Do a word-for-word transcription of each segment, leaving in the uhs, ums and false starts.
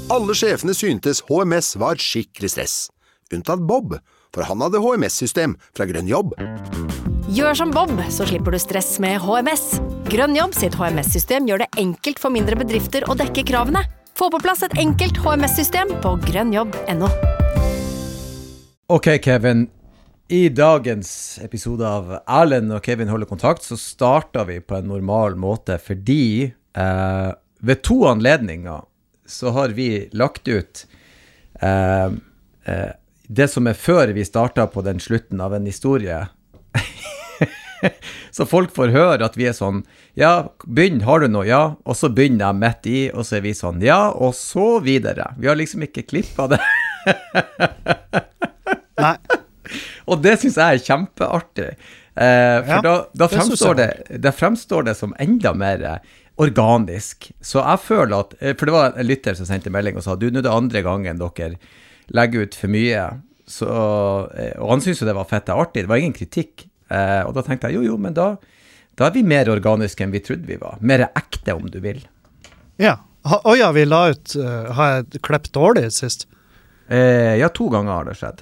Alle sjefene syntes H M S var skikkelig stress. Unntatt Bob, for han hadde H M S-system fra Grønn Jobb. Gjør som Bob, så slipper du stress med H M S. Grønn Jobb sitt H M S-system gjør det enkelt for mindre bedrifter å dekke kravene. Få på plass et enkelt H M S-system på grønnjobb punktum no. Ok, Kevin. I dagens episode av Erlend og Kevin holder kontakt, så starter vi på en normal måte, fordi eh, ved to anledninger så har vi lagt ut eh, eh, det som er før vi starter på den slutten av en historie. Så folk får høre at vi er sånn, ja, begynn, har du noe? Ja, og så begynner jeg midt i, og så er vi sånn, ja, og så videre. Vi har liksom ikke klippet det. Nei. Og det synes jeg er kjempeartig. Eh, for ja, da, da, fremstår det, det fremstår det som enda mer organisk. Så jeg føler at, for det var en lytter som sendte melding og sa, du, nå er det andre gangen dere legger ut for mye. Så, og han synes jo det var fett og artig, det var ingen kritikk. Eh, og da tenkte jeg, jo, jo, men da, da er vi mer organiske enn vi trodde vi var. Mer ekte, om du vil. Ja. Ha, å ja, vi la ut, uh, har jeg klept dårlig sist? Eh, ja, to ganger har det skjedd.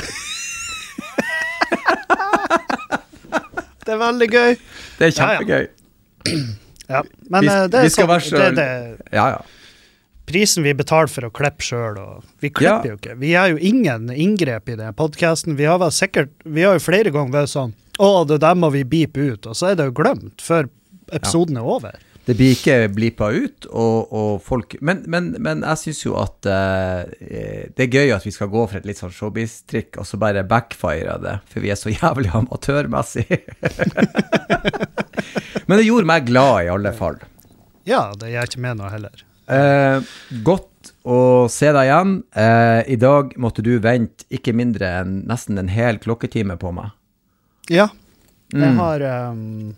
Det er veldig gøy. Det er kjempegøy. Ja, ja. Ja, men vi, det er sånn, så... det, det... Ja, ja. Prisen vi betaler for å klippe selv, og vi klipper ja. jo ikke. Vi har jo ingen inngrep i den podcasten. Vi har vel sikkert, vi har jo flere ganger vært sånn, å, det der må vi beepe ut, og så er det jo glemt før episoden ja. er over. Det blir ikke blipet ut, og, og folk, men, men, men jeg synes jo at uh, det er gøy at vi skal gå for et litt sånn showbiz-trikk, og så bare backfire det, for vi er så jævlig amatørmessig. Men det gjorde meg glad i alle fall. Ja, det gjør ikke med noe heller. Eh, godt å se deg igjen. Eh, I dag måtte du vente ikke mindre enn nesten en hel klokketime på meg. Ja, jeg mm. har um,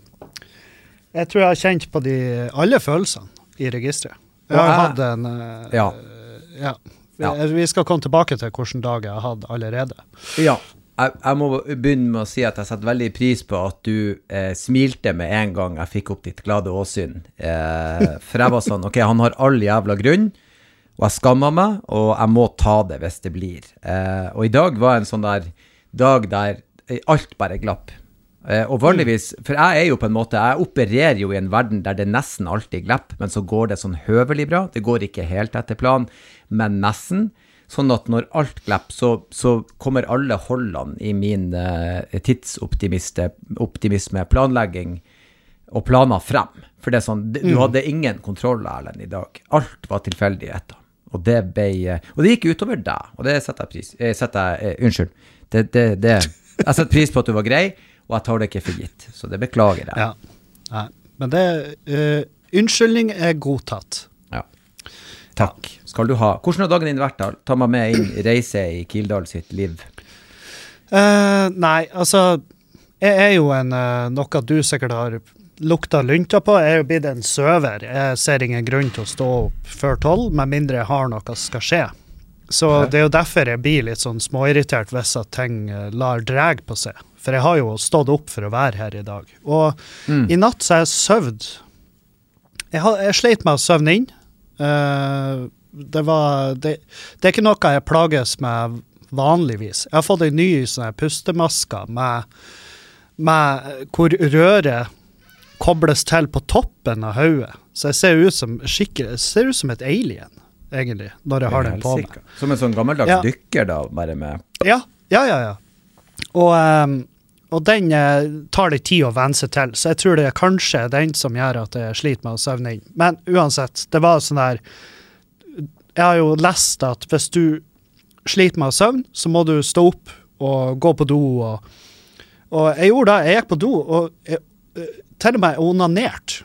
jeg tror jeg har kjent på de, alle følelsene i registret. Jeg har jeg, hatt en uh, ja. Ja. Ja. Vi skal komme tilbake til hvilken dag jeg har hatt allerede. Ja. Jeg, jeg må begynne med å si at jeg setter veldig pris på at du eh, smilte med en gang jeg fikk opp ditt glade åsyn. Eh, for jeg var sånn, ok, han har all jævla grunn, og jeg skammer meg, og jeg må ta det hvis det blir. Eh, og i dag var en sånn der dag der alt bare glapp. Eh, og vanligvis, for jeg er jo på en måte, jeg opererer jo i en verden der det nesten alltid glapp, men så går det sånn høvelig bra. Det går ikke helt etter plan, men nesten. Sånn at når alt glipper, så, så kommer alle holdene i min uh, tidsoptimisme, planlegging og planer frem. For det er sånn, du mm. hadde ingen kontroll, Erlend, i dag. Alt var tilfeldigheter. Og det ble, uh, og det gikk utover deg, og det setter jeg pris, eh, setter jeg, uh, unnskyld, det, det, det, jeg setter pris på at du var grei, og jeg tar det ikke for gitt, så det beklager jeg. Ja, ja. Men det, uh, unnskyldning er godtatt. Ja. Takk. Skal du ha. Hvordan har dagen din vært da? Ta meg med inn i reise i Kildal sitt liv. Uh, nei, altså, jeg er jo en, uh, noe du sikkert har lukta lunta på. Jeg er jo blitt en søver. Jeg ser ingen grunn til å stå opp før tolv, med mindre jeg har noe som skal skje. Så okay. Det er jo derfor jeg blir litt sånn småirritert hvis at ting uh, lar dreg på seg. For jeg har jo stått opp for å være her i dag. Og mm. i natt så har jeg søvd. Jeg, har, jeg sleit med å søvne inn. Uh, det var det, det er ikke noe jeg plages med vanligvis. Jeg har fått en ny sånn pustemaske med, med hvor røret kobles til på toppen av hodet. Så jeg ser ut som skikkelig, ser ut som et alien egentlig, når jeg har den på meg. Som en sånn gammeldags ja. dykker da, bare med... Ja, ja, ja, ja. Og, um, og den uh, tar litt tid å venne seg til, så jeg tror det er kanskje den som gjør at jeg sliter med å søvne inn. Men uansett, det var sånn der, jeg har jo lest at hvis du sliter med å søvne, så må du stå opp og gå på do. Og, og jeg gjorde det, jeg gikk på do, og jeg, til og med onanert.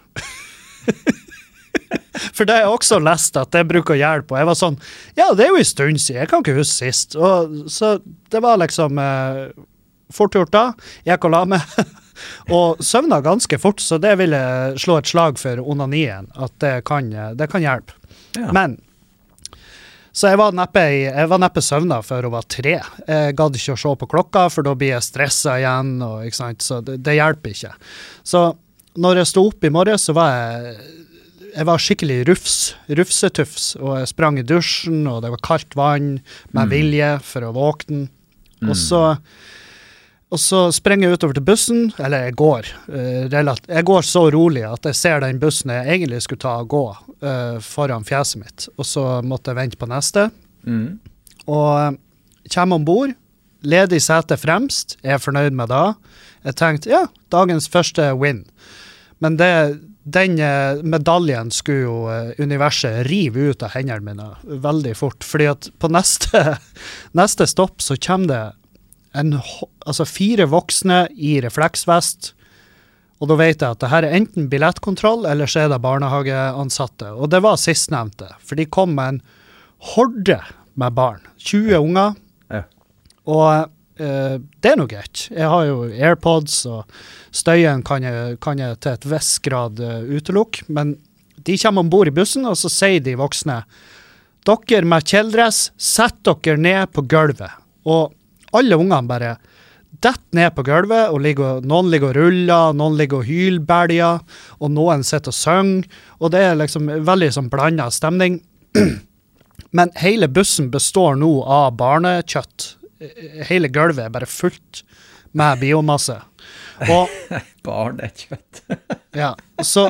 For det har jeg også lest at det bruker å hjelpe, og jeg var sånn, ja, det er jo en stund siden, jeg kan ikke huske sist. Og, så det var liksom eh, fort gjort da, jeg gikk og la meg, og søvna ganske fort, så det vil jeg slå et slag for onanien, at det kan, det kan hjelpe. Ja. Men, så jeg var neppe, jeg var neppe søvna før hun var tre. Jeg gadd ikke å se på klokka, for da blir jeg stresset igjen, og, ikke sant? Så det, det hjelper ikke. Så når jeg stod opp i morgen, så var jeg jeg var skikkelig rufs, rufsetufs, og jeg sprang i dusjen, og det var kaldt vann med mm. vilje for å våkne. Mm. Og så, og så sprenger jeg utover til bussen, eller jeg går, uh, relat- jeg går så rolig at jeg ser den bussen jeg egentlig skulle ta og gå uh, foran fjeset mitt, og så måtte jeg vente på neste. Mm. Og uh, kommer ombord, ledig sete fremst, jeg er fornøyd med det. Jeg tenkte, ja, dagens første win. Men det, den uh, medaljen skulle jo uh, universet rive ut av hendene mine veldig fort, fordi at på neste, neste stopp så kommer det en, altså fire voksne i refleksvest, og da vet jeg at det her er enten billettkontroll, eller så er det barnehageansatte. Og det var sistnevnte, for de kom med en horde med barn, tjue ja. unger, ja. og uh, det er noe greit. Jeg har jo AirPods, og støyen kan jeg, kan jeg til et viss grad uh, utelukke, men de kommer ombord i bussen, og så sier de voksne, dere med kjeldress, sett dere ned på gulvet. Og alle ungene bare dett ned på gulvet, og ligger, noen ligger og ruller, noen ligger og hylbælger, og noen sitter og synger, og det er liksom veldig sånn blandet stemning. Men hele bussen består nå av barnekjøtt. Hele gulvet er bare fullt med biomasse. Og, barnekjøtt. ja, så...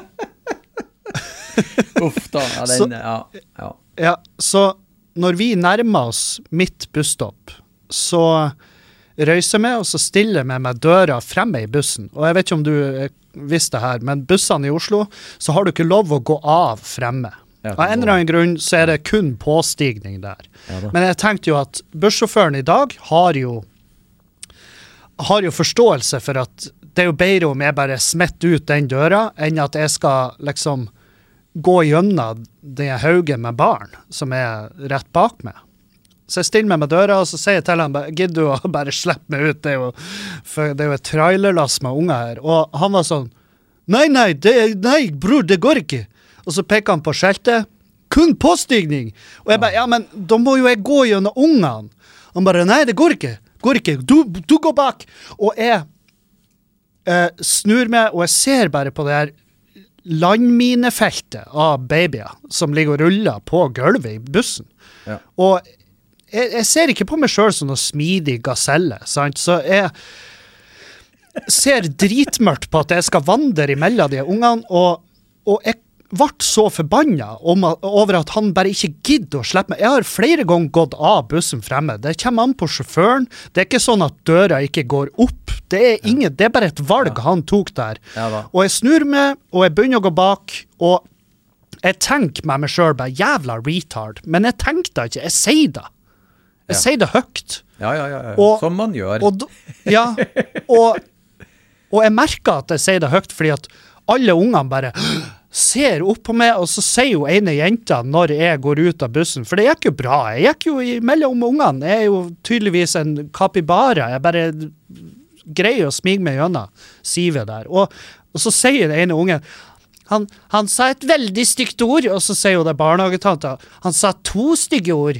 Uff da, ja, den, så, ja, ja. ja, så når vi nærmer oss mitt busstopp, så røyser jeg meg, og så stiller jeg meg med døra fremme i bussen. Og jeg vet ikke om du visste det her, men bussene i Oslo, så har du ikke lov å gå av fremme. Ja, av en eller annen grunn så er det kun påstigning der. Ja, men jeg tenkte jo at bussjåføren i dag har jo, har jo forståelse for at det er jo bedre om jeg bare smetter ut den døra, enn at jeg skal liksom gå gjennom den haugen med barn som er rett bak meg. Så jeg stiller meg med døra, og så sier jeg til han, gidder du å bare slippe meg ut? Det er jo, for det er jo et trailerlass med unger her. Og han var sånn, nei, nei, det, nei, bror, det går ikke. Og så peker han på skjeltet, kun påstigning. Og jeg bare, ja, men da må jo jeg gå gjennom ungene. Han bare, nei, det går ikke, går ikke, du, du går bak. Og jeg eh, snur meg, og jeg ser bare på det her landminefeltet av babyer som ligger og ruller på gulvet i bussen. Ja. Og jeg, jeg ser ikke på meg selv som noe smidig gaselle, sant? Så jeg ser dritmørkt på at jeg skal vandre imellom de ungene, og, og jeg ble så forbannet om, over at han bare ikke gidder å slippe meg. Jeg har flere ganger gått av bussen fremme. Det kommer an på sjåføren. Det er ikke sånn at døra ikke går opp. Det er, ingen, det er bare et valg ja. han tok der. Ja, og jeg snur meg, og jeg begynner å gå bak, og jeg tenker med meg selv bare, jævla retard. Men jeg tenkte ikke, jeg sier det. Jeg ja. sier det høyt. Ja, ja, ja. ja. Og, som man gjør. Og, ja, og, og jeg merker at jeg sier det høyt, fordi at alle ungene bare ser opp på meg, og så sier jo ene jenta når jeg går ut av bussen, for det gikk jo bra. Jeg gikk jo mellom ungene. Jeg er jo tydeligvis en kapibara. Jeg bare greier å smige meg gjennom sivet der. Og, og så sier det ene ungen, han, han sa et veldig stygt ord, og så sier jo det barnehagetanta, han sa to stygge ord.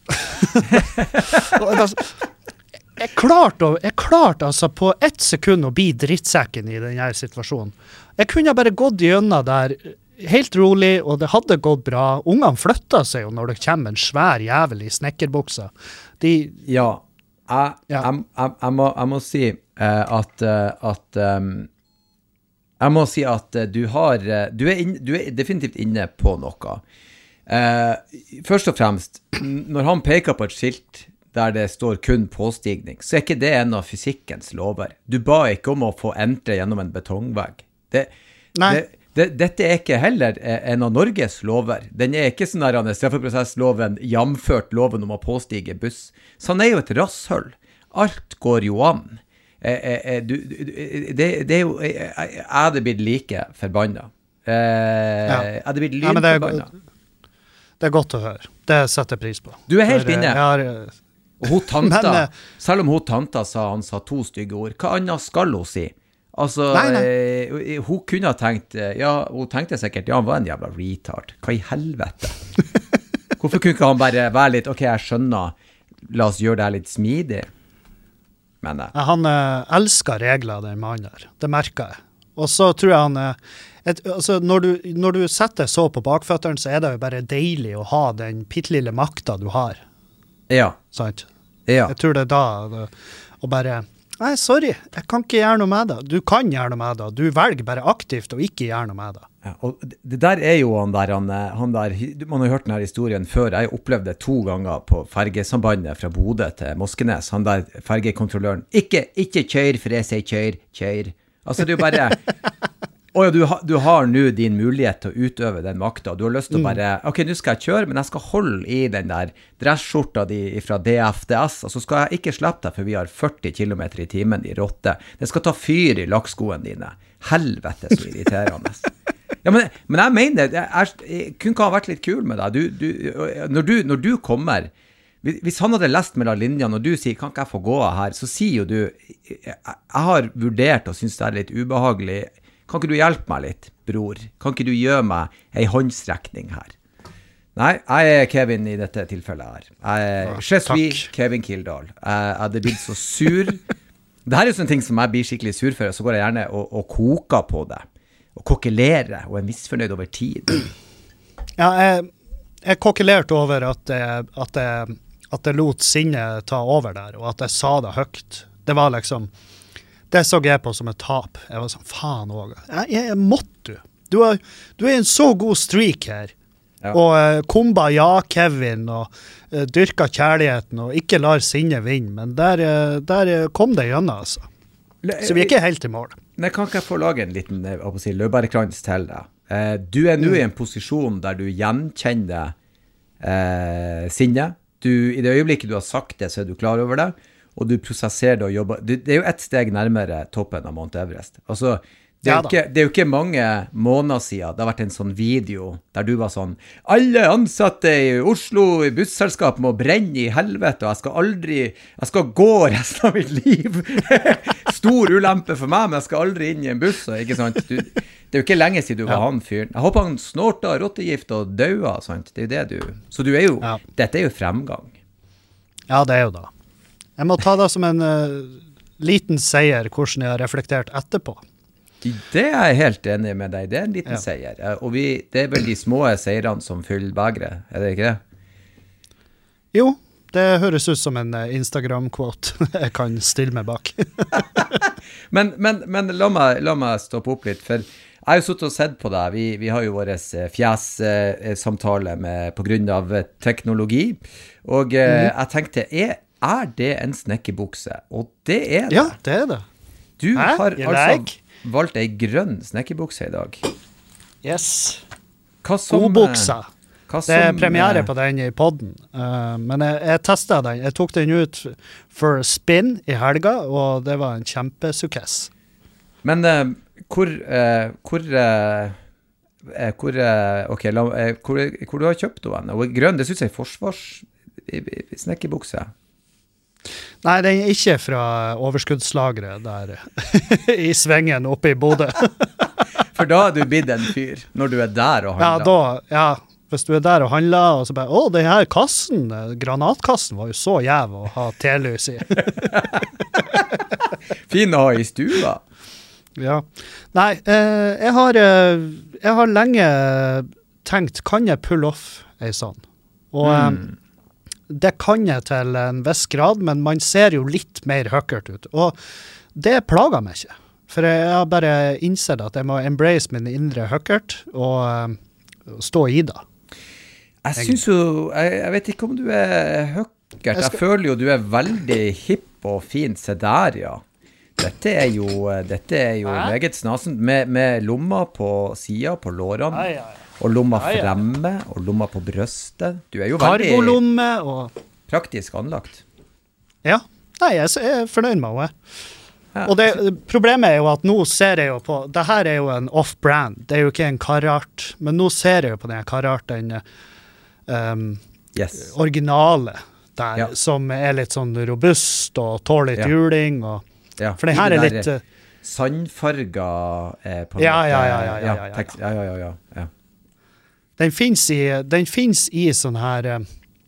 jeg klarte, jeg klarte altså på ett sekund å bli drittsekken i denne situasjonen. Jeg kunne bare gått gjennom der helt rolig, og det hadde gått bra. Ungene flyttet seg jo når det kommer en svær jævel i snekkerbuksa. De, ja, jeg, ja. Jeg, jeg, jeg, må, jeg må si uh, at, uh, at um, jeg må si at uh, du har uh, du, er inn, du er definitivt inne på noe. Uh, først og fremst, når han peker på et skilt der det står kun påstigning, så er ikke det en av fysikkens lover. Du ba ikke om å få entre gjennom en betongvegg. Det, det, det, dette er ikke heller en av Norges lover. Den er ikke sånn der straffeprosessloven jamført loven om å påstige buss. Så han er jo et rasshøll. Alt går jo an. Eh, eh, du, det, det er jo, jeg hadde blitt like forbannet. Eh, ja. Jeg hadde blitt lynforbannet. Ja, det er godt å høre. Det setter jeg pris på. Du er helt For, inne. Har, og hun tanta, men, selv om hun tanta sa han sa to stygge ord, hva annet skal hun si? Altså, nei, nei. Eh, hun kunne ha tenkt, ja, hun tenkte sikkert, ja, han var en jævla retard. Hva i helvete? Hvorfor kunne ikke han bare være litt, ok, jeg skjønner, la oss gjøre det litt smidig? Men, eh. Han eh, elsker regler, den mannen der. Det merker jeg. Og så tror jeg han, eh, et, altså, når, du, når du setter så på bakføtteren, så er det jo bare deilig å ha den pittelille makta du har. Ja. Sant? Ja. Jeg tror det er da, det, og bare, nei, sorry, jeg kan ikke gjøre noe med det. Du kan gjøre noe med det. Du velger bare aktivt å ikke gjøre noe med det. Ja, og det der er jo han der, han, han der, man har jo hørt denne historien før, jeg opplevde det to ganger på fergesambandet fra Bodø til Moskenes, han der fergekontrolløren, ikke, ikke kjør, for jeg sier kjør, kjør. Altså det er jo bare, å ja, du, ha, du har nå din mulighet til å utøve den makta, du har lyst til å bare, ok, nå skal jeg kjøre, men jeg skal holde i den der dressskjorta di fra D F D S, og så skal jeg ikke slippe deg, for vi har førti kilometer i timen i rotte. Det skal ta fyr i lakkskoene dine. Helvete, så irriterende. Ja, men, men jeg mener, jeg, jeg, jeg kunne ikke ha vært litt kul med deg. Du, du, når, du, når du kommer, hvis han hadde lest mellom linjene, og du sier, kan ikke jeg få gå her, så sier jo du, jeg, jeg har vurdert og synes det er litt ubehagelig. Kan ikke du hjelpe meg litt, bror? Kan ikke du gjøre meg en håndstrekning her? Nei, jeg er Kevin i dette tilfellet her. Jeg er Ja, Chesby, Kevin Kildahl. Jeg hadde blitt så sur. Dette er jo sånne ting som jeg blir skikkelig sur for, så går jeg gjerne og, og koker på det. Og kokkelere, og er misfornøyd over tid. Ja, jeg, jeg kokkelerte over at jeg, at, jeg, at jeg lot sinnet ta over der, og at jeg sa det høyt. Det var liksom, det så jeg på som et tap. Jeg var sånn, faen også. Jeg, jeg, jeg måtte du. Du er, du er en så god streak her. Ja. Og uh, komba ja, Kevin, og uh, dyrka kjærligheten, og ikke lar sinnet vinne. Men der, uh, der uh, kom det gjennom, altså. Så vi er ikke helt i mål. Nei, kan ikke jeg få lage en liten jeg å si, løbærkrans til deg? Eh, du er nå mm. i en posisjon der du gjenkjenner eh, sinne. Du, i det øyeblikket du har sagt det, så er du klar over det, og du prosesserer det og jobber. Du, det er jo et steg nærmere toppen av Mount Everest. Altså, det er, ja, ikke, det er jo ikke mange måneder siden det har vært en sånn video der du var sånn, alle ansatte i Oslo i busselskap må brenne i helvete, og jeg skal aldri, jeg skal gå resten av mitt liv. Stor ulempe for meg, men jeg skal aldri inn i en buss, ikke sant? Du, det er jo ikke lenge siden du var ja. han fyren. Jeg håper han snorta rottegift og daua, sant? Det er jo det du, så du er jo, ja. dette er jo fremgang. Ja, det er jo da. Jeg må ta det som en uh, liten seier, hvordan jeg har reflektert etterpå. Det er jeg helt enig med deg. Det er en liten ja. seier. Og vi, det er vel de små seirene som fyller bageret, er det ikke det? Jo, det høres ut som en Instagram-quote jeg kan stille meg bak. men men, men la, meg, la meg stoppe opp litt, for jeg har jo suttet og sett på deg. Vi, vi har jo vår fjes-samtale med, på grunn av teknologi, og mm. jeg tenkte, er, er det en snekkerbukse? Og det er det. Ja, det er det. Du Hæ? har altså... Like? valgt ei grønn snekkerbukse i dag. Yes. Hva som, Godbuksa. Hva det er som, premiere på den i podden. Uh, men jeg, jeg testet den. Jeg tok den ut for spin i helga, og det var en kjempesukkess. Men uh, hvor, uh, hvor, uh, hvor, uh, ok, la, uh, hvor, hvor du har kjøpt den? Og grønn, det synes jeg er forsvars snekkerbukse. Nei, den er ikke fra overskuddslagret der i svengen oppe i Bodø. For da har du blitt en fyr, når du er der og handler. Ja, da, ja, hvis du er der og handler, og så bare, å, den her kassen, granatkassen var jo så jæv å ha telys i. Fin å ha i stua. Ja. Nei, eh, jeg, har, eh, jeg har lenge tenkt, kan jeg pull off en sånn? Og... Mm. Det kan jeg til en viss grad, men man ser jo litt mer høkkert ut. Og det plager meg ikke. For jeg har bare innsett at jeg må embrace min indre høkkert og, og stå i det. Jeg synes jo, jeg, jeg vet ikke om du er høkkert. Jeg, skal... jeg føler jo du er veldig hipp og fint. Se der, ja. Dette er jo, dette er jo meget snasen. Med, med lomma på siden, på lårene. Ai, ai. Og lomma fremme, og lomma på brøstet. Du er jo veldig og... praktisk anlagt. Ja, nei, jeg er fornøyd med det. Ja. Og det, problemet er jo at nå ser jeg jo på, det her er jo en off-brand, det er jo ikke en Carhartt, men nå ser jeg jo på den Carhartt, den um, yes. originale der, ja. som er litt sånn robust og tåler litt ja. juling. Og, ja. For den her er litt... Uh, sandfarga eh, på ja, ja, ja, ja, ja, ja, ja, ja, ja, ja, ja. Den finnes i, den finnes i sånn her uh,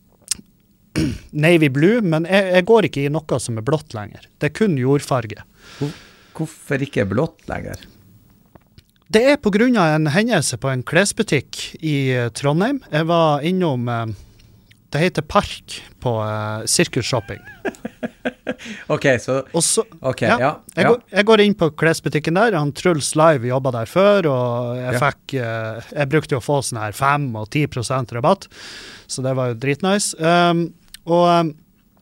navy blue, men jeg, jeg går ikke i noe som er blått lenger. Det er kun jordfarge. Hvor, hvorfor ikke blått lenger? Det er på grunn av en hendelse på en klesbutikk i Trondheim. Jeg var innom, det heter Park på Circus Shopping. Ok, så... Og så Ok, ja, ja. Jeg, ja. går, jeg går inn på klesbutikken der, han Truls Live jobbet der før, og jeg Ja. fikk, eh, jeg brukte jo å få sånn her fem og ti prosent rabatt, så det var jo dritnice. Um, og um,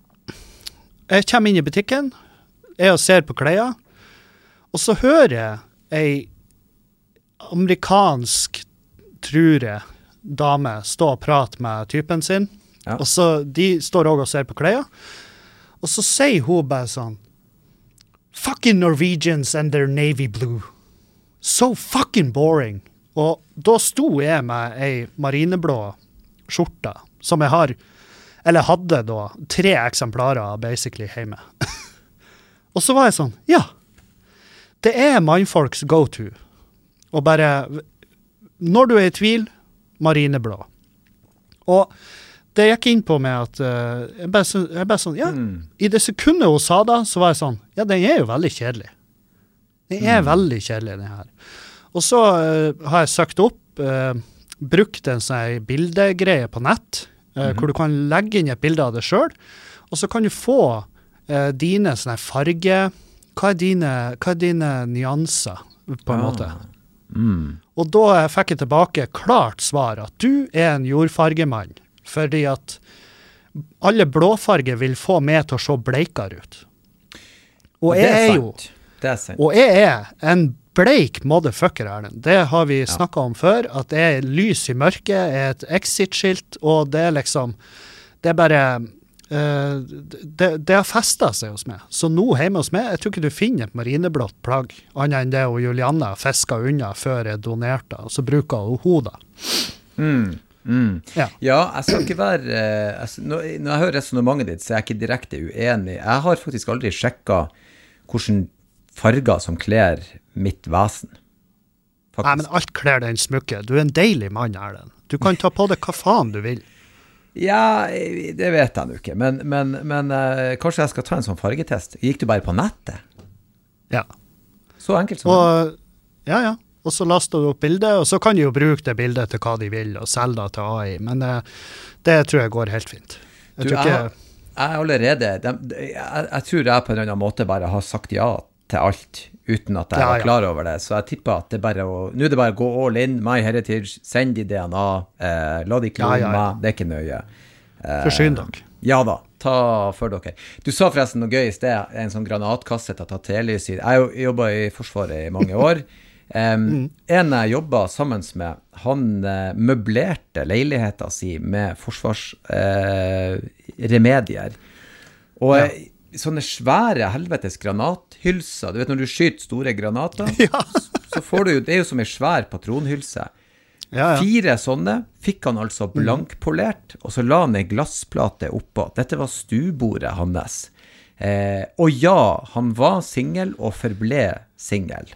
jeg kommer inn i butikken, jeg og ser på klær, og så hører jeg ei amerikansk, tror jeg, dame stå og prate med typen sin, Ja. og så de står også og ser på klær, og så sier hun bare sånn, fucking Norwegians and their navy blue. So fucking boring. Og da sto jeg med ei marineblå skjorte, som jeg har, eller hadde da, tre eksemplarer basically hjemme. Og så var jeg sånn, ja, det er mannfolks go-to. Og bare, når du er i tvil, marineblå. Og det gikk inn på med at uh, jeg, bare, så- jeg bare sånn, ja, Mm. i det sekundet hun sa det, så var jeg sånn, ja, den er jo veldig kjedelig. Den er veldig kjedelig, den her. Og så uh, har jeg søkt opp, uh, brukt en sånn her bildegreie på nett, uh, hvor du kan legge inn et bilde av det selv, og så kan du få uh, dine sånne her farge, hva er dine, hva er dine nyanser, på en Ah. måte. Mm. Og da fikk jeg tilbake klart svar at du er en jordfargemann, fordi at alle blåfarger vil få meg til å se bleikere ut. Og det jeg er er jo, sant. Det er sant. og jeg er en bleik motherfucker, Erlend. Det har vi snakket om før, at det er lys i mørket, er et exit-skilt, og det er liksom, det er bare, eh, det, det har festet seg hos meg. Så nå hjemme hos meg, jeg tror ikke du finner et marineblått plagg, annet enn det og Julianne fisket unna før jeg donerte, og så bruker hun hodet. Mm. Mm. Ja. Ja, jeg skal ikke være eh, jeg, når, når jeg hører resonemanget ditt, så er jeg ikke direkte uenig. Jeg har faktisk aldri sjekket hvordan farger som kler mitt vesen. Faktisk. Nei, men alt kler den smykke. Du er en deilig mann, Erlend. Du kan ta på deg hva faen du vil. Ja, det vet jeg nå ikke, men, men, men eh, kanskje jeg skal ta en sånn fargetest. Gikk du bare på nettet? Ja. Så enkelt som det. Og, ja, ja. Og så laster du opp bildet, og så kan de jo bruke det bildet til hva de vil, og selge det til A I, men eh, det tror jeg går helt fint. Jeg Du, tror jeg, ikke... har- jeg er allerede, de, de, jeg, jeg tror jeg på en eller annen måte bare har sagt ja til alt, uten at jeg Ja, var ja. klar over det, så jeg tipper at det er bare å, nå er det bare å gå all in, My Heritage, send de D N A, eh, la de klone Ja, ja, ja. meg, det er ikke nøye. Eh, Forsyn dere. Ja da, ta for dere. Du sa forresten noe gøy i sted, en sånn granatkasse til å ta telys i. Jeg har jo jobbet i Forsvaret i mange år. Um, Mm. En jeg jobbet sammen med, han uh, møblerte leiligheten si med forsvarsremedier. Uh, remedier. og Ja. uh, sånne svære helvetes granathylser, du vet når du skyter store granater, Ja. så får du jo, det er jo som en svær patronhylse. Ja, ja. Fire sånne fikk han altså blankpolert, og så la han en glassplate oppå. Dette var stuebordet hans. Eh, og ja, han var singel og forble singel.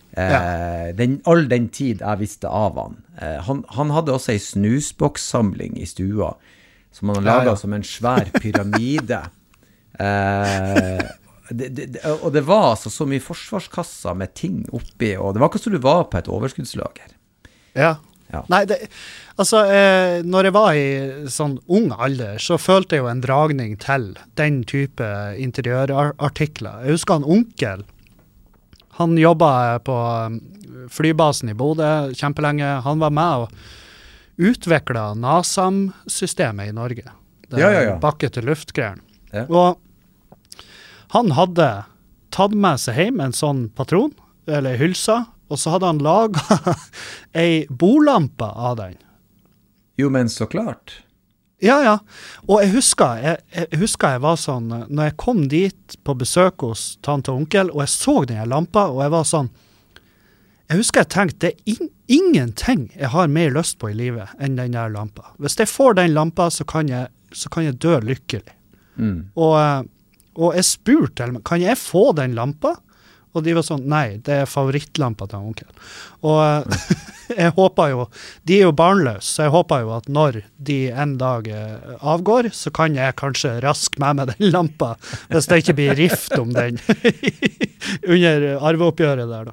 Eh, den, all den tid jeg visste av han. Eh, han. Han hadde også en snusbokssamling i stua, som han Ja, laget ja. som en svær pyramide. Eh, det, det, det, og det var altså så mye forsvarskasser med ting oppi, og det var ikke så du var på et overskuddslager. Ja. Ja. Nei, det, altså, eh, når jeg var i sånn ung alder, så følte jeg jo en dragning til den type interiørartikler. Jeg husker han onkel, han jobbet på um, flybasen i Bodø kjempelenge. Han var med og utviklet NASAM-systemet i Norge. Det Ja, ja, ja. bakke til luftgreiene. Ja. Og han hadde tatt med seg hjem en sånn patron, eller hylsa, og så hadde han laget ei bordlampe av den. Jo, men så klart. Ja, ja. Og jeg husker jeg, jeg husker jeg var sånn, når jeg kom dit på besøk hos tante og onkel, og jeg så den her lampa, og jeg var sånn, jeg husker jeg tenkte, det er in ingenting jeg har mer lyst på i livet enn den der lampa. Hvis jeg får den lampa, så kan jeg, så kan jeg dø lykkelig. Mm. Og, eh, og jeg spurte, kan jeg få den lampa? Og de var sånn, nei, det er favorittlampa til onkel. Og eh, jeg håper jo, de er jo barnløse, så jeg håper jo at når de en dag eh, avgår, så kan jeg kanskje rask med meg den lampa, hvis det ikke blir rift om den under arveoppgjøret der da.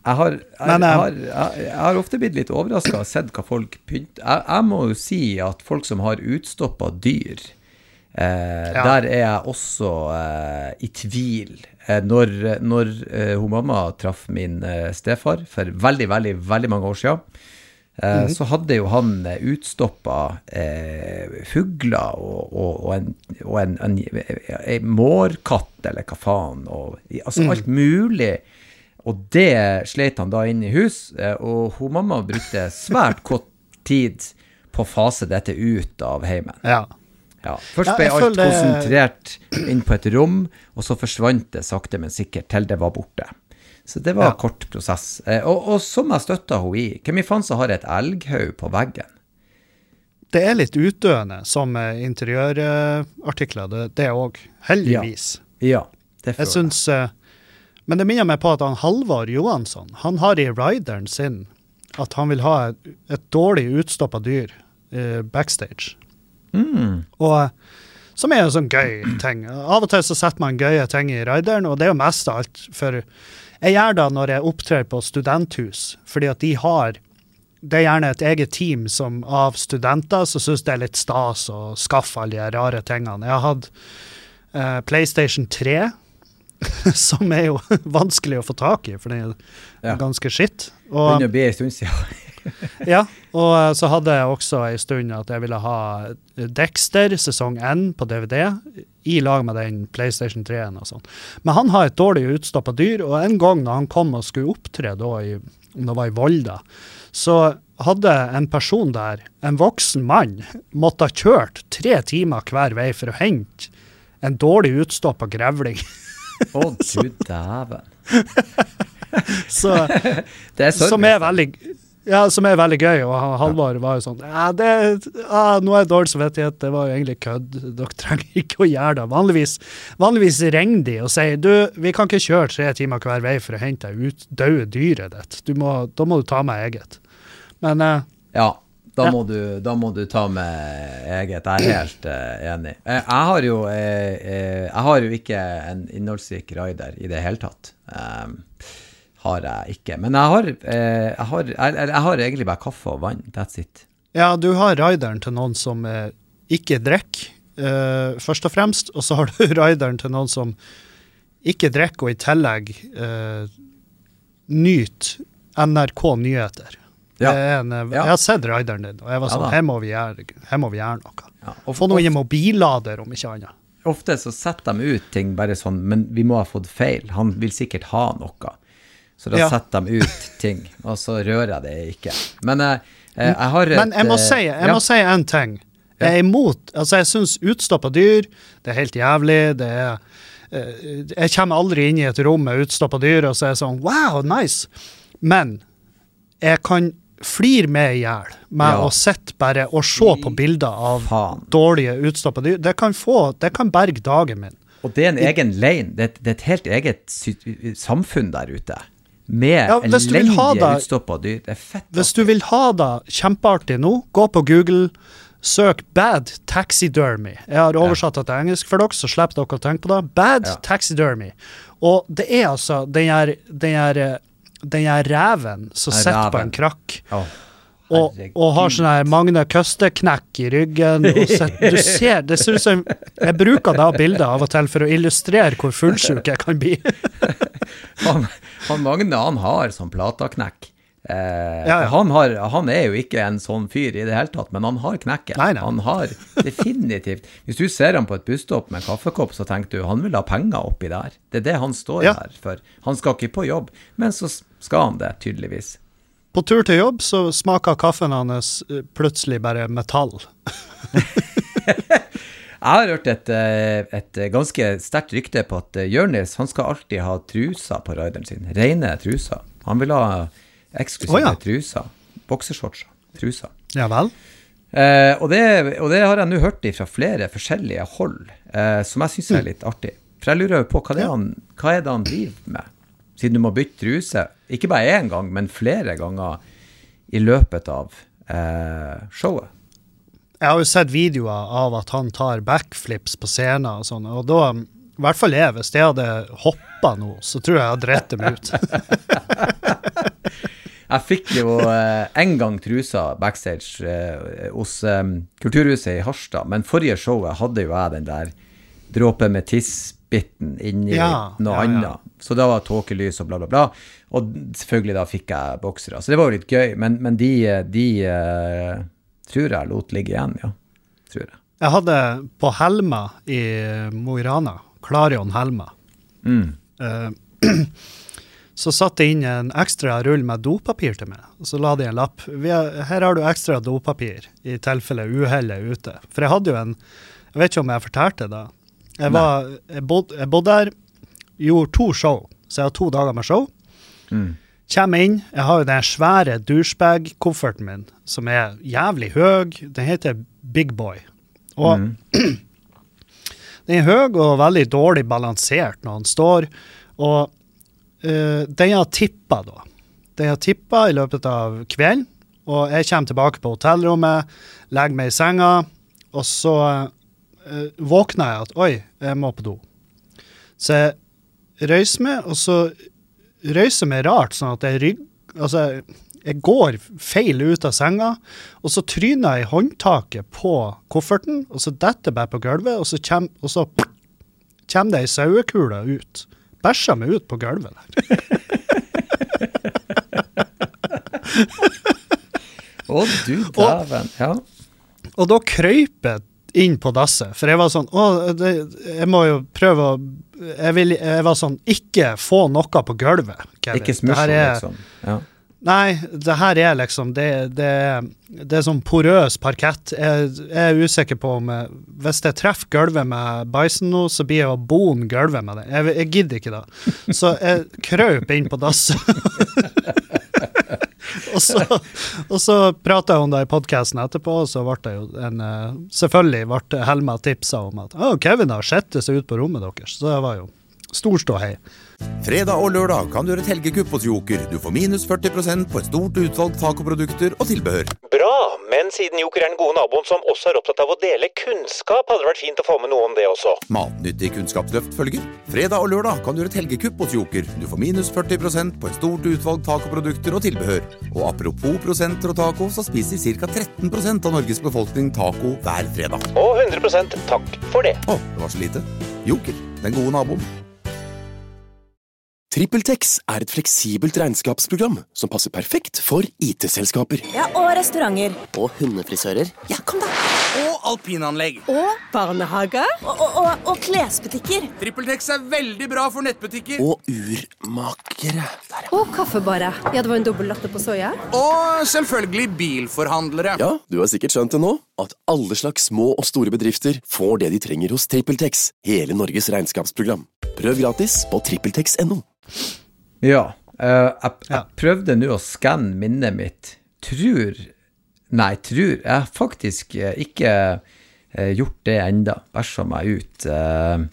Jeg har, jeg, Men, jeg, har, jeg, jeg har ofte blitt litt overrasket og sett hva folk pynter. Jeg, jeg må jo si at folk som har utstoppet dyr, eh, ja. der er jeg også eh, i tvil. Eh, når når eh, hun mamma traff min eh, stefar for veldig, veldig, veldig mange år siden, eh, mm. så hadde jo han utstoppet eh, fugler og, og, og, en, og en, en, en mårkatt, eller hva faen, og, altså alt mulig. Og det slet han da inn i hus, og hun mamma brukte svært kort tid på å fase dette ut av heimen. Ja. Ja. Først ble ja, alt konsentrert inn på et rom, og så forsvant det sakte, men sikkert, til det var borte. Så det var en ja. kort prosess. Og, og som jeg støttet hun i, hvem i faen så har et elghaug på veggen? Det er litt utdøende som interiørartikler, det, det er også, heldigvis. Ja, ja det føler jeg. Jeg synes... Men det minner meg på at han Halvard Johansson, han har i rideren sin at han vil ha et, et dårlig utstoppet dyr eh, backstage. Mm. Og som er en sånn gøy ting. Av og til så setter man gøye ting i rideren, og det er jo mest av alt. For jeg gjør det når jeg opptrer på studenthus, fordi at de har, det er gjerne et eget team som av studenter, så synes det er litt stas å skaffe alle de rare tingene. Jeg har hatt eh, PlayStation tre, som er jo vanskelig å få tak i, for det er ja. ganske skitt. Og, begynner å bli en stund siden. ja, og så hadde jeg også en stund at jeg ville ha Dexter, sesong én på D V D, i lag med den PlayStation tre-en og sånn. Men han har et dårlig utstoppet dyr, og en gang når han kom og skulle opptre da, i, om det var i Volda, så hadde en person der, en voksen mann, måtte ha kjørt tre timer hver vei for å hente en dårlig utstoppet grevling. Å, du dæven. Så, det er sånn. Som er veldig, ja, som er veldig gøy, og Halvard var jo sånn, ja, det, ah, nå er det dårlig samvittighet, det var jo egentlig kødd, dere trenger ikke å gjøre det. Vanligvis, vanligvis ringer de og sier, du, vi kan ikke kjøre tre timer hver vei for å hente ut døde dyret ditt. Du må, da må du ta med eget. Men, uh, ja. Da må, ja. du, da må du ta med eget, jeg er helt uh, enig. Jeg, jeg, har jo, uh, jeg har jo ikke en innholdsrik rider i det hele tatt. Um, har jeg ikke. Men jeg har, uh, jeg, har, jeg, jeg har egentlig bare kaffe og vann, that's it. Ja, du har rideren til noen som uh, ikke drikker, uh, først og fremst, og så har du rideren til noen som ikke drikker, og i tillegg uh, nyter N R K nyheter. Ja. En, ja. Jeg har sett rideren din, og jeg var sånn, ja, her, må vi gjøre, her må vi gjøre noe. Ja. Og få noe i mobillader, om ikke annet. Ofte så setter de ut ting bare sånn, men vi må ha fått feil. Han vil sikkert ha noe. Så da ja. setter de ut ting, og så rører jeg det ikke. Men eh, jeg har et... Men jeg må si, jeg ja. må si en ting. Jeg er imot, altså jeg synes utstoppet dyr, det er helt jævlig, det er... Jeg kommer aldri inn i et rom med utstoppet dyr, og så er jeg sånn, wow, nice. Men jeg kan... flir med ihjel med ja. å sette bare og se på bilder av Fan. dårlige utstoppet dyr. Det kan få, det kan berge dagen min. Og det er en egen lane, det, det er et helt eget samfunn der ute. Med ja, elendige utstoppet dyr. Det er fett. Hvis du vil ha det kjempeartig nå, gå på Google, søk Bad Taxidermy. Jeg har oversatt det til engelsk for dere, så slipper dere å tenke på det. Bad ja. Taxidermy. Og det er altså, den er, den er den er reven som sitter på en krakk oh, og, og har sånn her Magne Køste-knekk i ryggen og set, du ser, det ser ut som jeg bruker da bilder av og til for å illustrere hvor fullsjuk jeg kan bli. han, han Magne, han har sånn plataknekk eh, ja, ja. Han, har, han er jo ikke en sånn fyr i det hele tatt, men han har knekken nei, nei. Han har definitivt, hvis du ser han på et busstopp med en kaffekopp, så tenker du, han vil ha penger oppi der, det er det han står ja. her for, han skal ikke på jobb, men så skal han det, tydeligvis. På tur til jobb så smaker kaffen hans plutselig bare metall. Jeg har hørt et, et ganske sterkt rykte på at Jørnis, han skal alltid ha truser på rideren sin, rene truser. Han vil ha eksklusive oh, ja. truser, boksershortser, truser. Ja vel. Eh, og, det, og det har jeg nå hørt fra flere forskjellige hold, eh, som jeg synes er litt artig. For jeg lurer jo på, hva, det han, hva er det han driver med? Siden du må bytte truse, ikke bare en gang, men flere ganger i løpet av eh, showet. Jeg har jo sett videoer av at han tar backflips på scenen og sånn, og da, I hvert fall jeg, hvis jeg hadde hoppet nå, så tror jeg jeg hadde rett dem ut. Jeg fikk jo eh, en gang trusa backstage eh, hos eh, Kulturhuset i Harstad, men forrige showet hadde jo jeg den der dråpe med tiss-bitten inni Ja, noe ja, ja. annet. Så da var tåkelys og bla bla bla. Og selvfølgelig da fikk jeg boksere. Så det var jo litt gøy, men, men de, de eh, tror jeg lot ligge igjen, ja. Tror jeg. Jeg hadde på Helma i Mo i Rana, Klarion Helma, Mm. eh, så satte jeg inn en ekstra rull med dopapir til meg, og så la de en lapp. Vi har, her har du ekstra dopapir, i tilfelle uhellet er ute. For jeg hadde jo en, jeg vet ikke om jeg fortalte det, jeg, var, jeg, bod, jeg bodde der, gjorde to show, så jeg har to dager med show. Mm. Kjem inn, jeg har jo den svære douchebag-kofferten min, som er jævlig høy, den heter Big Boy. Og Mm. den er høy og veldig dårlig balansert når den står, og uh, den har tippet da. Den har tippet i løpet av kvelden, og jeg kommer tilbake på hotellrommet, legger meg i senga, og så uh, våkner jeg at, oi, jeg må på do. Så jeg røyser meg, og så røyser meg rart, sånn at jeg rygg, altså, jeg går feil ut av senga, og så tryner jeg håndtaket på kofferten, og så detter jeg bare på gulvet, og så kommer, og så kommer det en sauekula ut. Bæsjer meg ut på gulvet der. Å, du dæven, ja. Og da krøyp jeg inn på dasset, for jeg var sånn, å, det, jeg må jo prøve å, jeg, vil, jeg var sånn, ikke få noe på gulvet, Kevin. Ikke Det smurse, her er- liksom. Ja. Nei, det her er liksom, det, det, det er sånn porøs parkett. Jeg, jeg er usikker på om, jeg, hvis jeg treffer gulvet med bæsjen nå, så blir jeg å bon gulvet med det. Jeg, jeg gidder ikke da. Så jeg krøp inn på dasset. og, så, og så pratet jeg om det i podcasten etterpå, og så ble det jo en, eh, selvfølgelig ble Helma tipset om at, å, Kevin har sett seg ut på rommet deres, så det var jo stor stå hei. Fredag og lørdag kan du gjøre et helgekupp hos Joker. Du får minus førti prosent på et stort utvalg tacoprodukter og tilbehør. Bra, men siden Joker er den gode naboen som også er opptatt av å dele kunnskap, hadde det vært fint å få med noe om det også. Matnyttig kunnskapsløft følger. Fredag og lørdag kan du gjøre et helgekupp hos Joker. Du får minus førti prosent på et stort utvalg tacoprodukter og tilbehør. Og apropos prosenter og taco, så spiser ca tretten prosent av Norges befolkning taco hver fredag. Og hundre prosent takk for det. Å, det var så lite. Joker, den gode naboen. TrippelTex er et fleksibelt regnskapsprogram som passer perfekt for I T-selskaper. Ja, og restauranter. Og hundefrisører. Ja, kom da! Og alpinanlegg. Og barnehager. Og, og, og, og klesbutikker. TrippelTex er veldig bra for nettbutikker. Og urmakere. Der, ja. Og kaffebarer. Ja, det var en dobbelt latte på soja. Og selvfølgelig bilforhandlere. Ja, du har sikkert skjønt det nå, at alle slags små og store bedrifter får det de trenger hos TrippelTex, hele Norges regnskapsprogram. Prøv gratis på trippeltex punktum no. Ja, uh, jeg, Ja. jeg prøvde nå å skanne minnet mitt. Tror, nei, tror, jeg har faktisk uh, ikke uh, gjort det enda. Bæsja meg ut uh,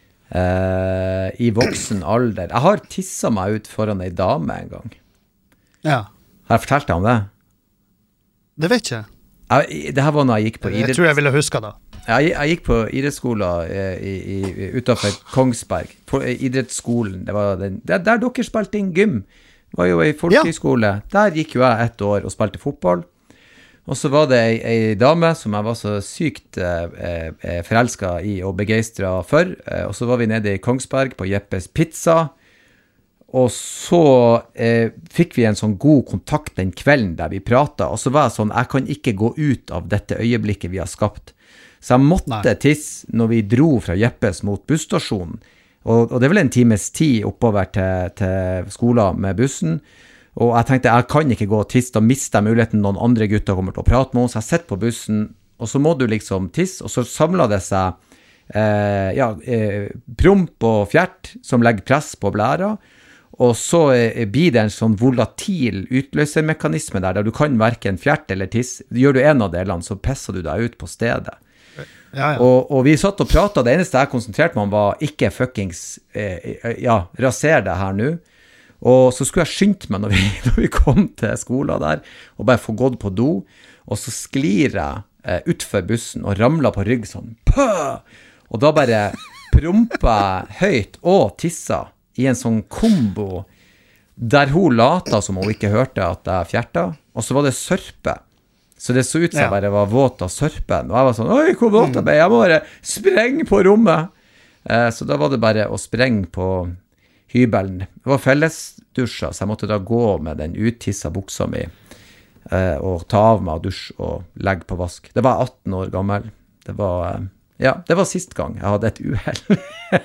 uh, i voksen alder. Jeg har tisset meg ut foran en dame en gang. Ja, Har jeg fortalt deg om det? det vet jeg. Jeg, det her var når jeg gikk på Jeg idrett. tror jeg ville huske det. Jeg, jeg gikk på idrettsskolen eh, i, i, utenfor Kongsberg, på eh, idrettsskolen, det var den, der, der dere spilte inn gym, det var jo en folkehøyskole, der gikk jo jeg ett år og spilte fotball, og så var det en, en dame som jeg var så sykt eh, eh, forelsket i og begeistret for, eh, og så var vi nede i Kongsberg på Jeppes Pizza, og så eh, fikk vi en sånn god kontakt den kvelden der vi pratet, og så var jeg sånn, jeg kan ikke gå ut av dette øyeblikket vi har skapt. Så jeg måtte Nei. tisse når vi dro fra Jeppes mot busstasjonen, og, og det er vel en times tid oppover til, til skolen med bussen, og jeg tenkte, jeg kan ikke gå og tisse, da mister jeg muligheten noen andre gutter kommer til å prate med oss, jeg sitter på bussen, og så må du liksom tisse, og så samler det seg eh, ja, eh, promp og fjert som legger press på blæra, og så eh, blir det en sånn volatil utløsermekanisme der, der du kan hverken fjert eller tiss. Gjør du en av delene, så pisser du deg ut på stedet. Ja, ja. Og, og vi satt og pratet, det eneste jeg konsentrerte meg om var ikke fuckings, eh, ja, raser det her nå. Og så skulle jeg skyndt meg når vi, når vi kom til skolen der, og bare få gått på do, og så sklir jeg eh, utfor bussen og ramler på rygg sånn, pøh! Og da bare prompa høyt og tissa i en sånn kombo der hun lata som hun ikke hørte at jeg fjerta, og så var det sørpe. Så det så ut som jeg bare var våt av sørpen, og jeg var sånn, oi, hvor våt jeg ble, jeg må bare sprenge på rommet. Eh, så da var det bare å sprenge på hybelen. Det var fellesdusjer, så jeg måtte da gå med den uttissa buksa mi, eh, og ta av meg dusj og legge på vask. Det var atten år gammel. Det var, eh, ja, det var sist gang jeg hadde et uheld.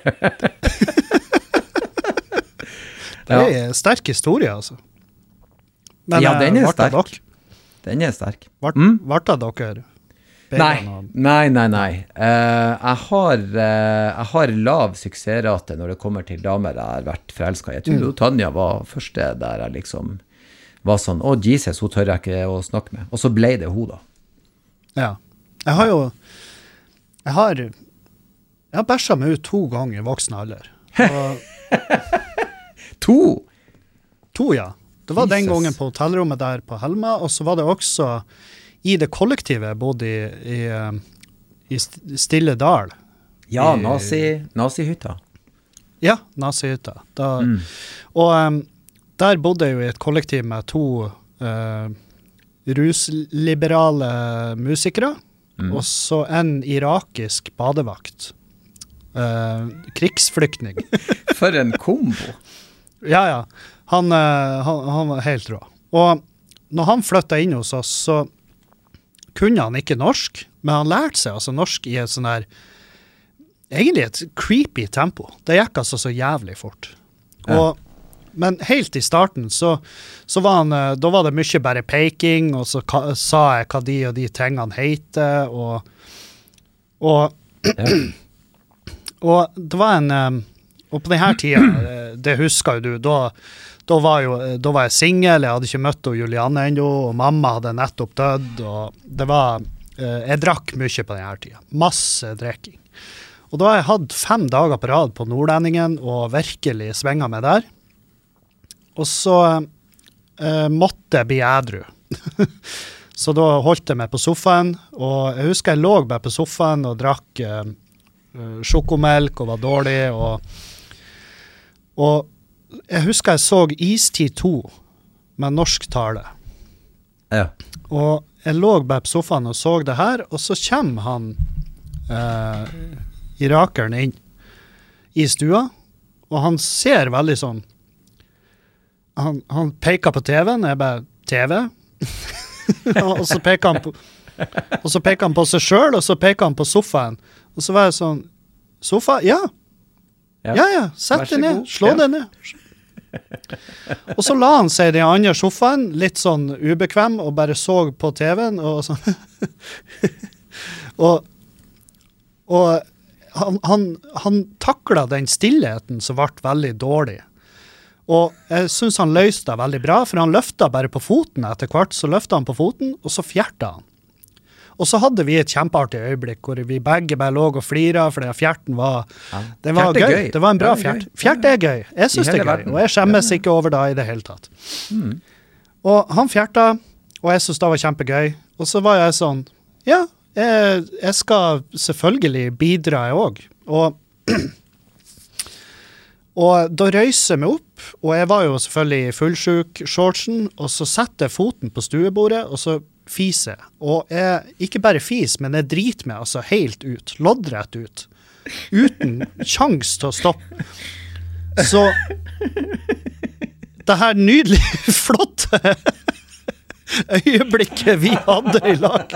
Det er en sterk historie, altså. Men, ja, den er uh, sterk. Den er sterk. Vart, mm? Varta dere? Nei, nei, nei, nei. Uh, jeg, har, uh, jeg har lav suksessrate når det kommer til damer jeg har vært forelsket. Jeg tror mm. Tanja var første der jeg liksom var sånn, å, Jesus, hun tør jeg ikke å snakke med. Og så ble det hun da. Ja. Jeg har jo, jeg har, jeg har bæsjet meg ut to ganger i voksen alder. Og, to? To, ja. Det var Jesus. Den gangen på hotellrommet der på Helma, og så var det også i det kollektivet, både i, i, i Stille Dal. Ja, i, nazi, nazi-hytta. Ja, nazi-hytta. Da, mm. Og um, der bodde jeg jo i et kollektiv med to uh, rusliberale musikere, mm. og så en irakisk badevakt. Uh, krigsflyktning. For en kombo. Ja, ja. Han, uh, han, han var helt rå. Og når han flyttet inn hos oss, så kunne han ikke norsk, men han lærte seg altså norsk i et sånn her, egentlig et creepy tempo. Det gikk altså så jævlig fort. Ja. Og, men helt i starten, så, så var han, uh, da var det mye bare peking, og så ka, sa jeg hva de og de tingene heter, og, og, ja. og det var en... Um, Og på denne tiden, det husker jo du, da, da, var, jo, da var jeg single, jeg hadde ikke møtt Julianne ennå, og mamma hadde nettopp dødd, og det var, jeg drakk mye på denne tiden, masse drikking. Og da har jeg hatt fem dager på rad på Nordlendingen, og virkelig svenget meg der. Og så eh, måtte jeg bli ædru. Så da holdt jeg meg på sofaen, og jeg husker jeg lå bare på sofaen og drakk eh, sjokomelk og var dårlig, og Og jeg husker jeg så Istid to med norsk tale. Ja. Og jeg lå bare på sofaen og så det her, og så kommer han, eh, irakeren inn i stua, og han ser veldig sånn, han, han peker på T V-en, jeg bare, T V? og så peker han på, og så peker han på seg selv, og så peker han på sofaen, og så var jeg sånn, sofa? Ja. Ja, ja, ja. Sett deg ned, slå ja. deg ned. Og så la han seg i den andre sofaen, litt sånn ubekvem, og bare så på T V-en, og sånn. og og han, han, han taklet den stillheten som ble veldig dårlig. Og jeg synes han løste det veldig bra, for han løftet bare på foten etter hvert, så løftet han på foten, og så fjertet han. Og så hadde vi et kjempeartig øyeblikk, hvor vi begge bare lå og fliret, for fjerten var, ja. det var gøy. gøy. Det var en bra fjert. Fjert er gøy. Jeg synes det er gøy, verden. Og jeg skjemmes ja. ikke over det i det hele tatt. Mm. Og han fjertet, og jeg synes det var kjempegøy. Og så var jeg sånn, ja, jeg, jeg skal selvfølgelig bidra jeg også. Og, og da røyser jeg meg opp, og jeg var jo selvfølgelig i fullsjuk shortsen, og så setter jeg foten på stuebordet, og så fise, og jeg, ikke bare fis, men jeg driter meg altså helt ut, loddrett ut, uten sjans til å stoppe. Så det her nydelige, flotte øyeblikket vi hadde i lag,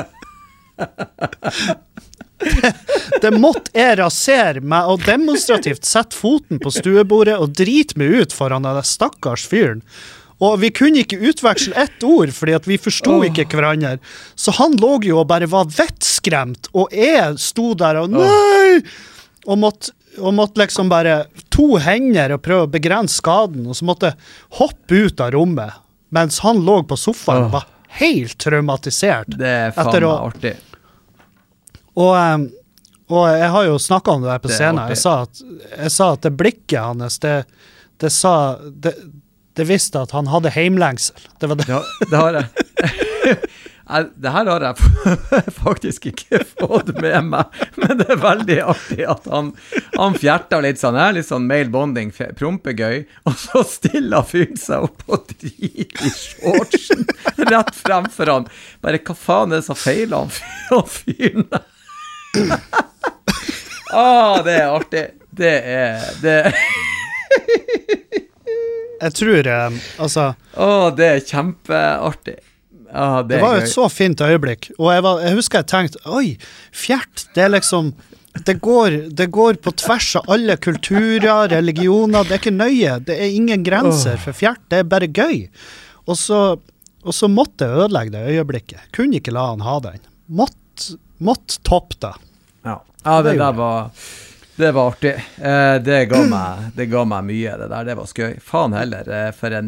det, det måtte jeg rasere meg og demonstrativt sette foten på stuebordet og drite meg ut foran den stakkars fyren. Og vi kunne ikke utveksle ett ord, fordi at vi forstod oh. ikke hverandre. Så han lå jo og bare var vettskremt, og jeg stod der og nei! Og måtte, og måtte liksom bare to hender og prøve å begrense skaden, og så måtte jeg hoppe ut av rommet, mens han lå på sofaen og oh. var helt traumatisert. Det er faen meg artig. Og, um, og jeg har jo snakket om det der på scenen. Jeg sa, at, jeg sa at det blikket hans, det, det sa... Det, det visste at han hadde heimlengsel. Det var det. Ja, det har jeg. Jeg, det her har jeg faktisk ikke fått med meg, men det er veldig artig at han, han fjerter litt sånn her, litt sånn male bonding, prompegøy, og så stiller fyren seg opp og driter i shortsen rett fremfor han. Bare, hva faen er det så feil han, han fyren? Åh, det er artig. Det er, det er... Jeg tror, um, altså... Åh, det er kjempeartig. Ja, det, det var jo gøy. et så fint øyeblikk, og jeg, var, jeg husker jeg tenkte, oi, fjert, det er liksom, det går, det går på tvers av alle kulturer, religioner, det er ikke nøye, det er ingen grenser for fjert, det er bare gøy. Og så, og så måtte jeg ødelegge det øyeblikket, kunne ikke la han ha den. Måtte, måtte toppe det. Ja, ja det, det der var... Det var artig. Eh, det, ga meg, det ga meg mye, det der. Det var skøy. Faen heller, eh, for en...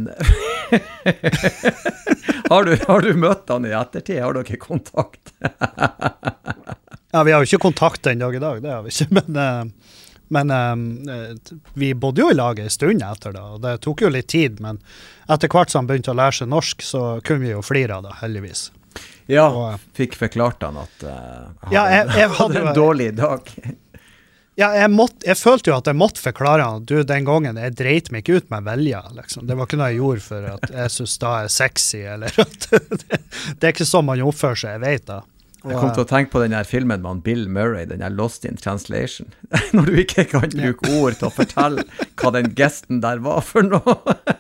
har, du, har du møtt han i ettertid? Har dere kontakt? Ja, vi har jo ikke kontakt den dag i dag, det har vi ikke. Men, uh, men uh, vi bodde jo i laget en stund etter det, og det tok jo litt tid, men etter hvert som han begynte å lære seg norsk, så kunne vi jo flire av det, heldigvis. Ja, og, fikk forklart han at uh, han ja, jeg, jeg hadde, hadde en dårlig dag. Ja, jeg, måtte, jeg følte jo at jeg måtte forklare han, du, den gangen, jeg dreit meg ikke ut med velja, liksom. Det var ikke noe jeg gjorde for at jeg synes da er sexy, eller at det, det er ikke sånn man oppfører seg, jeg vet det. Og, jeg kom til å tenke på den her filmen med Bill Murray, den her Lost in Translation, når du ikke kan bruke ja. ord til å fortelle hva den gesten der var for noe.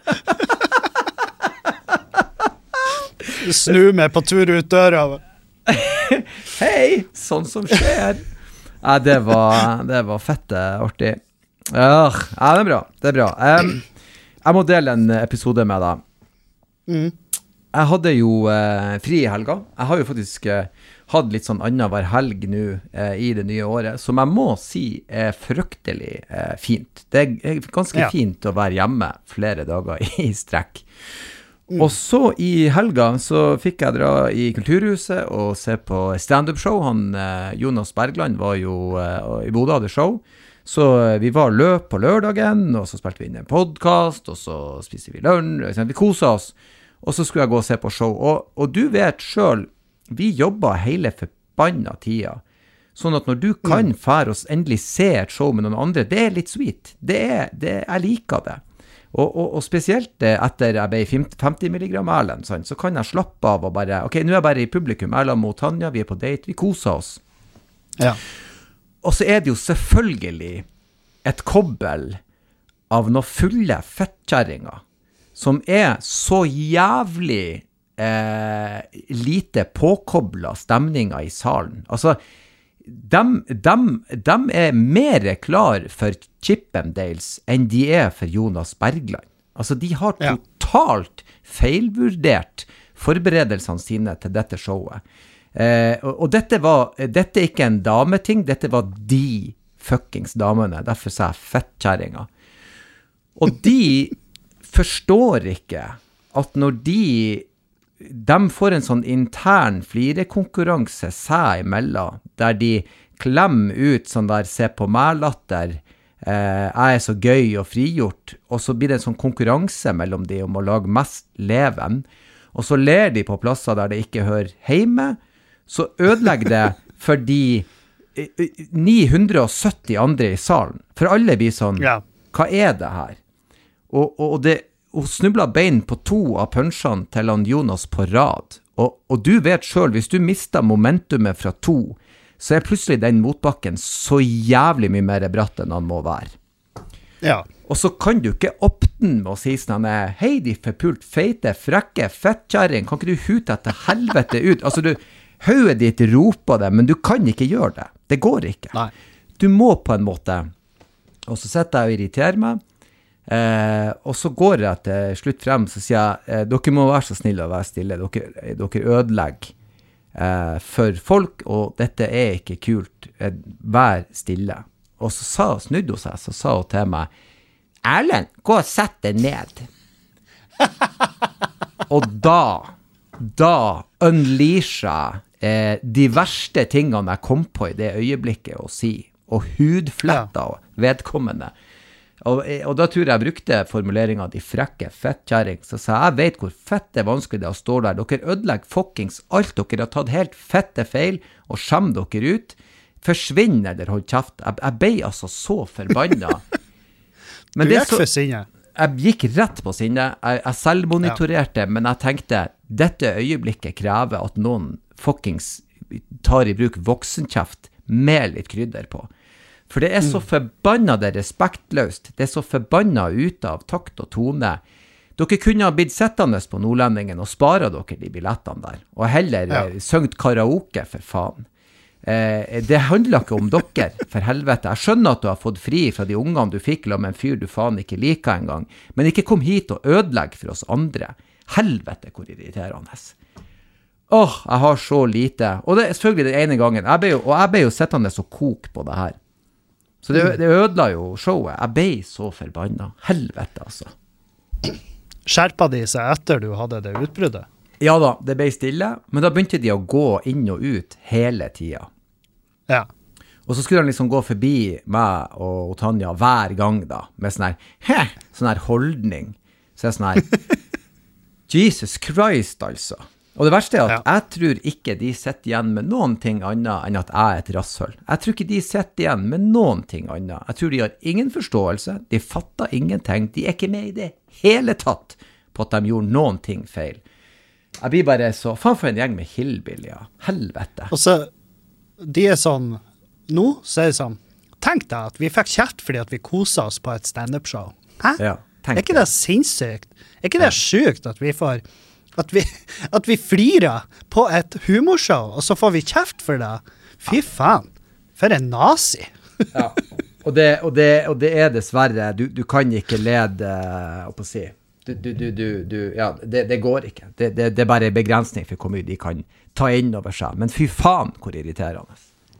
Snu meg på tur ut døra. Hei, sånn som skjer. Ja, det var, det var fette artig. Ja, ja, det er bra, det er bra. Um, jeg må dele en episode med deg. Mm. Jeg hadde jo uh, fri i helga. Jeg har jo faktisk uh, hatt litt sånn annet hver helg nå uh, i det nye året, som jeg må si er fryktelig uh, fint. Det er ganske ja. fint å være hjemme flere dager i strekk. Mm. Og så i helga så fikk jeg dra i Kulturhuset og se på stand-up-show. Han, eh, Jonas Bergland var jo eh, i Bodø hadde show. Så eh, vi var løp på lørdagen, og så spilte vi inn en podcast, og så spiste vi lunsj, vi koset oss. Og så skulle jeg gå og se på show. Og, og du vet selv, vi jobber hele forbanna tida. Sånn at når du kan mm. fære oss endelig se et show med noen andre, det er litt sweet. Det er, det, jeg liker det. Og, og, og spesielt etter jeg ble femti milligram Erlend, sånn, så kan jeg slappe av og bare, ok, nå er jeg bare i publikum, Erlend mot Tanja, vi er på date, vi koser oss. Ja. Og så er det jo selvfølgelig et kobbel av noen fulle fettkjæringer, som er så jævlig eh, lite påkoblet stemninger i salen. Altså, De, de, de er mer klar for Chippendales enn de er for Jonas Bergland. Altså, de har totalt feilvurdert forberedelsene sine til dette showet. Eh, og, og dette var, dette er ikke en dameting, dette var de fuckings damene, derfor sa jeg fettkjæringer. Og de forstår ikke at når de de får en sånn intern flirekonkurranse seg imellom, der de klemmer ut sånn der, se på meg latter, eh, jeg er så gøy og frigjort, og så blir det en sånn konkurranse mellom de om å lage mest leven, og så ler de på plasser der det ikke hører hjemme, så ødelegger det for de ni hundre og sytti andre i salen, for alle blir sånn, ja. Hva er det her? Og, og det og snublet bein på to av punchene til han Jonas på rad. Og, og du vet selv, hvis du mister momentumet fra to, så er plutselig den motbakken så jævlig mye mer bratt enn han må være. Ja. Og så kan du ikke åpne med å si sånn, hei, de forpult feite, frekke, fettkjæring, kan ikke du hute etter helvete ut? Altså, du, høyet ditt roper det, men du kan ikke gjøre det. Det går ikke. Nei. Du må på en måte, og så sitter jeg og irriterer meg, Eh, og så går jeg til slutt frem, så sier jeg, eh, dere må være så snille og være stille, dere, dere ødelegger eh, for folk, og dette er ikke kult, eh, vær stille. Og så sa, snudde hun seg, så sa hun til meg, Erlend, gå og sett deg ned. Og da, da unleasher jeg eh, de verste tingene jeg kom på i det øyeblikket å si, og hudfletter ja. vedkommende. Og, og da tror jeg jeg brukte formuleringen de frekke fettkjæring, så sa jeg, jeg vet hvor fett det er vanskelig det å stå der. Dere ødelegger fuckings alt. Dere har tatt helt fette feil og skjemmer dere ut. Forsvinn eller hold kjeft. Jeg, jeg ble altså så forbannet. Men du gikk for sinne. Jeg gikk rett på sinne. Jeg, jeg selvmonitorerte, ja. Men jeg tenkte, dette øyeblikket krever at noen fuckings tar i bruk voksenkjeft med litt krydder på. For det er så forbannet det respektløst. Det er så forbannet ut av takt og tone. Dere kunne ha blitt settende på Nordlendingen og spare dere de billettene der. Og heller ja. Søngt karaoke, for faen. Eh, det handler ikke om dere, for helvete. Jeg skjønner at du har fått fri fra de ungene du fikk la med en fyr du faen ikke liker en gang. Men ikke kom hit og ødelegg for oss andre. Helvete, hvor irriterende. Åh, oh, jeg har så lite. Og det er selvfølgelig den ene gangen. Jeg ble jo, og jeg ble jo settende så kok på det her. Så det, det ødela jo showet. Jeg ble så forbannet. Helvete, altså. Skjerpa de seg etter du hadde det utbruddet? Ja da, det ble stille, men da begynte de å gå inn og ut hele tiden. Ja. Og så skulle han liksom gå forbi meg og Tanja hver gang da, med sånn her, hæ, sånn her holdning. Så jeg sånn her, Jesus Christ, altså. Og det verste er at ja. Jeg tror ikke de sitter igjen med noen ting annet enn at jeg er et rasshøl. Jeg tror ikke de sitter igjen med noen ting annet. Jeg tror de har ingen forståelse, de fatter ingenting, de er ikke med i det hele tatt på at de gjorde noen ting feil. Jeg blir bare så, faen for en gjeng med hillbilly, ja. Helvete. Og så, de er sånn, nå så er det sånn, tenk deg at vi fikk kjeft fordi at vi koset oss på et stand-up-show. Hæ? Ja, er ikke det, det sinnssykt? Er ikke det ja. Sykt at vi får... At vi, at vi flirer på et humorshow, og så får vi kjeft for det. Fy faen, for en nazi. Ja, og det, og, det, og det er dessverre, du, du kan ikke lede, opp å si, du, du, du, du, du ja, det, det går ikke. Det, det, det er bare en begrensning for hvor mye de kan ta inn over seg. Men fy faen, hvor irriterende.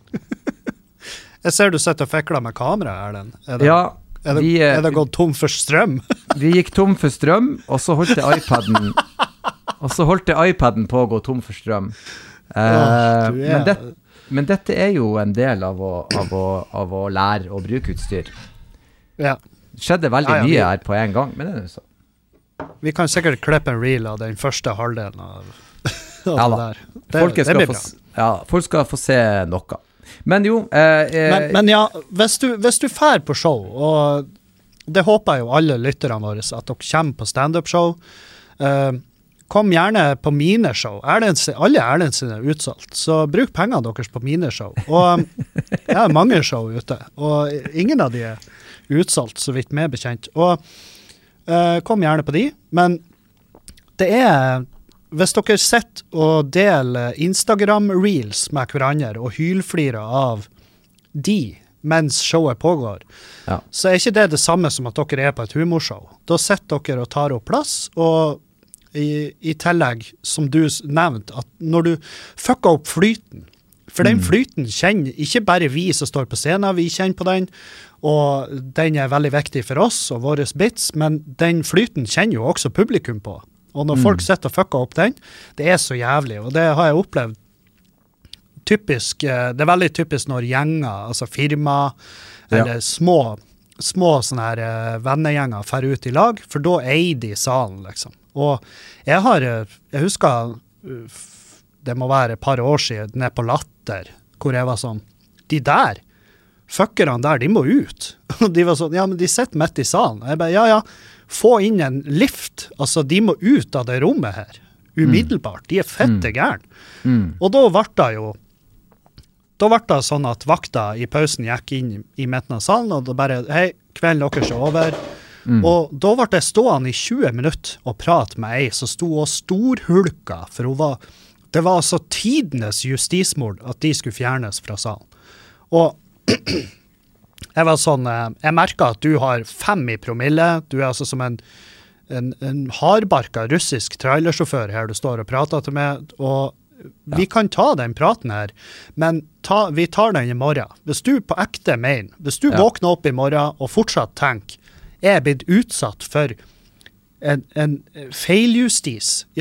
Jeg ser du sitter og fikler med kamera, Erlend. Er det, ja. Er det, vi, er det gått tom for strøm? Vi gikk tom for strøm, og så holdt jeg iPaden... Og så holdt jeg iPaden på å gå tom for strøm. Eh, oh, men, det, men dette er jo en del av å, av å, av å lære å bruke utstyr. Ja. Det skjedde veldig ja, ja, mye vi, her på en gang, men det er jo så. Vi kan sikkert klippe en reel av den første halvdelen av, av ja, det der. Det, folk, skal det få, ja, folk skal få se noe. Men jo... Eh, eh, men, men ja, hvis du, hvis du fær på show, og det håper jeg jo alle lytterne våre, at dere kommer på stand-up-show, eh, kom gjerne på mine show. Erlend, alle Erlend sine er utsolgt, så bruk pengene deres på mine show. Og jeg har mange show ute, og ingen av de er utsolgt, så vidt meg bekjent. Og uh, kom gjerne på de, men det er, hvis dere sitter og deler Instagram-reels med hverandre og hylflirer av de mens showet pågår, ja. Så er ikke det det samme som at dere er på et humorshow. Da sitter dere og tar opp plass, og I, i tillegg, som du nevnte, at når du fucker opp flyten, for den flyten kjenner ikke bare vi som står på scenen, vi kjenner på den, og den er veldig viktig for oss og våre bits, men den flyten kjenner jo også publikum på. Og når mm. folk sitter og fucker opp den, det er så jævlig, og det har jeg opplevd typisk, det er veldig typisk når gjenger, altså firma, eller ja. små, små sånne her vennegjenger fer ut i lag, for da eier de salen, liksom. Og jeg har, jeg husker, det må være et par år siden, ned på Latter, hvor jeg var sånn, de der, fuckerne der, de må ut. Og de var sånn, ja, men de sitter midt i salen. Jeg bare, ja, ja, få inn en lift. Altså, de må ut av det rommet her, umiddelbart. De er fette gærne. Mm. Og da ble det jo, da ble det sånn at vakta i pausen gikk inn i midten av salen, og da bare, hei, kvelden deres er over. Mm. Og da ble jeg stående i tjue minutter og prate med ei som sto og storhulka, for hun var, det var altså tidenes justismord at de skulle fjernes fra salen. Og jeg var sånn, jeg merket at du har fem i promille, du er altså som en, en, en hardbarka russisk trailersjåfør her du står og prater til meg, og vi ja. Kan ta den praten her, men ta, vi tar den i morgen. Hvis du på ekte mener, hvis du ja. Våkner opp i morgen og fortsatt tenker, er blitt utsatt for en, en feiljustis, ja,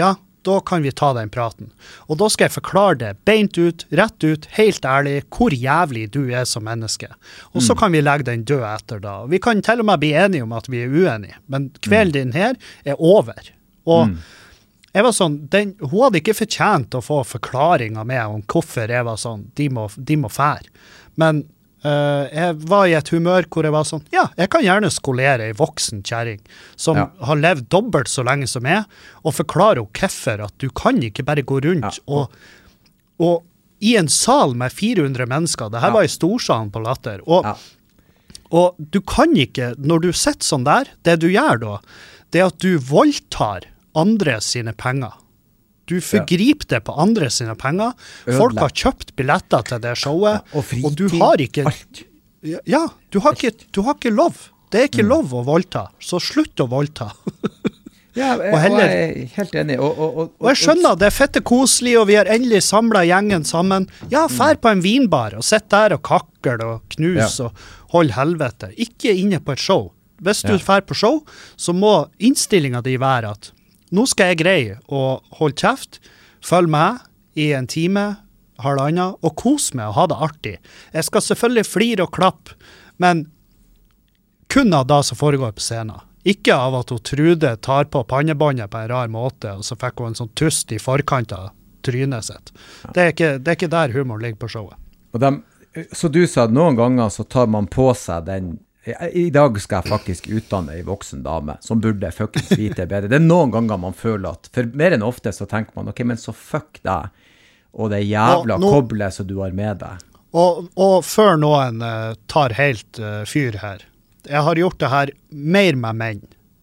da kan vi ta den praten. Og da skal jeg forklare det beint ut, rett ut, helt ærlig, hvor jævlig du er som menneske. Og så kan vi legge den død etter da. Vi kan til og med bli enige om at vi er uenige, men kvelden din her er over. Og mm. jeg var sånn, den, hun hadde ikke fortjent å få forklaringer med om hvorfor jeg var sånn, de må, de må fære. Men Uh, jeg var i et humør hvor jeg var sånn, ja, jeg kan gjerne skolere en voksen kjæring som ja. har levd dobbelt så lenge som jeg, og forklare henne hvorfor at du kan ikke bare gå rundt ja. og, og i en sal med fire hundre mennesker, det her ja. var i storsalen på Latter, og, ja. og du kan ikke, når du sitter sånn der, det du gjør da, det er at du voldtar andre sine penger. Du forgriper det på andre sine penger. Ødelig. Folk har kjøpt billetter til det showet, ja, og, og du har ikke... Alt. Ja, du har ikke, du har ikke lov. Det er ikke mm. lov å voldta, så slutt å voldta. ja, jeg, og, heller, og jeg er helt enig. Og, og, og, og jeg skjønner, det er fette koselig, og vi har endelig samlet gjengen sammen. Ja, fær på en vinbar, og sitt der og kakkel og knus ja. og hold helvete. Ikke inne på et show. Hvis du ja. fær på show, så må innstillingen din være at nå skal jeg greie å holde kjeft, følge med i en time, halvannet, og kose meg og ha det artig. Jeg skal selvfølgelig flire og klappe, men kun av det som foregår på scenen. Ikke av at hun Trude tar på pannebåndet på en rar måte, og så fikk hun en sånn tust i forkant av trynet sitt. Det er ikke, det er ikke der humor ligger på showet. Og de, så du sa at noen ganger så tar man på seg den. I dag skal jeg faktisk utdanne en voksen dame som burde fuckings vite bedre. Det er noen ganger man føler at, for mer enn ofte så tenker man, ok, men så fuck deg, og det jævla nå, koblet som du har med deg. Og, og før noen uh, tar helt uh, fyr her, jeg har gjort det her mer med menn.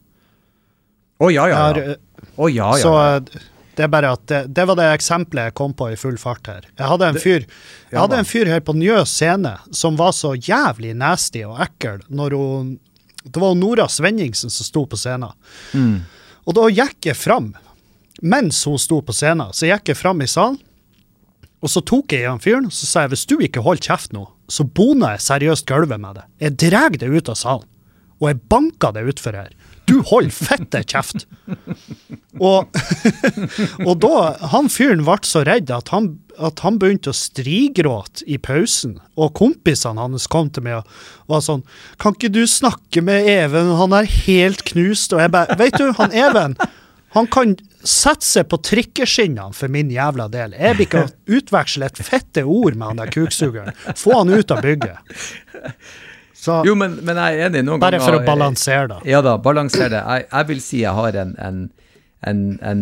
Å oh, ja, ja, ja. Å oh, ja, ja. Så uh, det er bare at det, det var det eksempelet jeg kom på i full fart her. Jeg hadde en fyr, jeg hadde en fyr her på Njø scene som var så jævlig nasty og ekkel når hun, det var Nora Svenningsen som sto på scenen. Mm. Og da gikk jeg fram, mens hun sto på scenen, så gikk jeg fram i salen, og så tok jeg i han fyren, så sa jeg, hvis du ikke holder kjeft nå, så boner jeg seriøst gulvet med det. Jeg dreg det ut av salen, og jeg banker det utfor her. Du holder fette kjeft. Og, og da, han fyren ble så redd at han, at han begynte å strigråte i pausen, og kompisene hans kom til meg og var sånn, kan ikke du snakke med Even, han er helt knust, og jeg bare, vet du, han Even, han kan sette seg på trikkeskinnene for min jævla del. Jeg vil ikke utveksle et fette ord med han der kuksugeren. Få han ut av bygget. Så, jo, men, men jeg er enig noen bare ganger. Bare for å balansere da. Ja da, balansere det. Jeg, jeg vil si jeg har en, en, en, en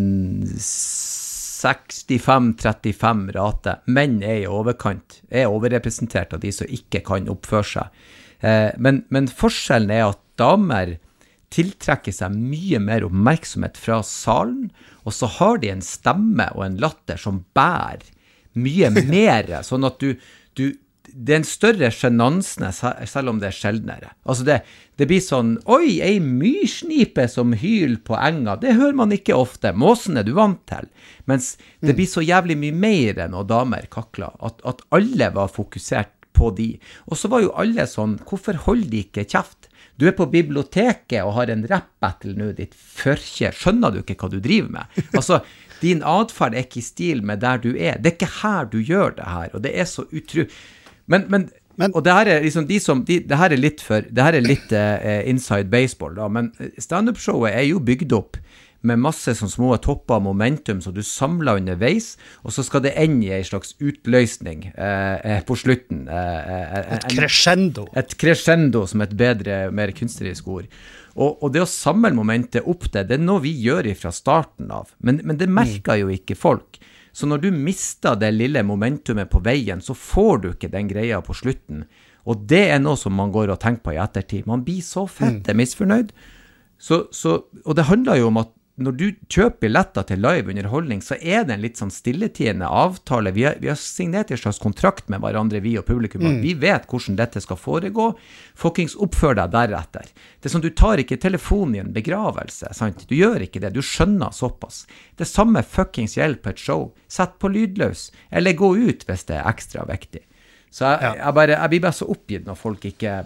sekstifem trettifem rate. Menn er i overkant, er overrepresentert av de som ikke kan oppføre seg. Eh, men, men forskjellen er at damer tiltrekker seg mye mer oppmerksomhet fra salen, og så har de en stemme og en latter som bærer mye mer, sånn at du, du det er en større sjenanse, selv om det er sjeldnere. Altså det, det blir sånn, oi, ei myrsnipe som hyl på enga, det hører man ikke ofte, måsen er du vant til. Mens det blir så jævlig mye mer enn å damer kakla, at, at alle var fokusert på de. Og så var jo alle sånn, hvorfor holder de ikke kjeft? Du er på biblioteket og har en rap-battle nå, ditt førkje, skjønner du ikke hva du driver med? Altså, din adferd er ikke i stil med der du er. Det er ikke her du gjør det her, og det er så utro... Men, men, men, og det her er liksom de som, de, det her er litt for, det her er litt uh, inside baseball da, men stand-up-showet er jo bygd opp med masse sånn små topper momentum som du samler underveis, og så skal det ende i en slags utløsning uh, på slutten. Uh, uh, et crescendo. En, et crescendo som et bedre, mer kunstnerisk ord. Og, og det å samle momentet opp det, det er noe vi gjør fra starten av, men, men det merker jo ikke folk. Så når du mister det lille momentumet på veien, så får du ikke den greia på slutten. Og det er noe som man går og tenker på i ettertid. Man blir så fette misfornøyd. Så, så, og det handler jo om at når du kjøper billetter til live underholdning, så er det en litt sånn stilletiende avtale. Vi har, vi har signert en slags kontrakt med hverandre, vi og publikum. Mm. Vi vet hvordan dette skal foregå. Fuckings oppfør deg deretter. Det er sånn, du tar ikke telefonen i en begravelse, sant? Du gjør ikke det, du skjønner såpass. Det samme fuckings gjelder på et show. Sett på lydløs, eller gå ut hvis det er ekstra viktig. Så jeg, ja. jeg, bare, jeg blir bare så oppgitt når folk ikke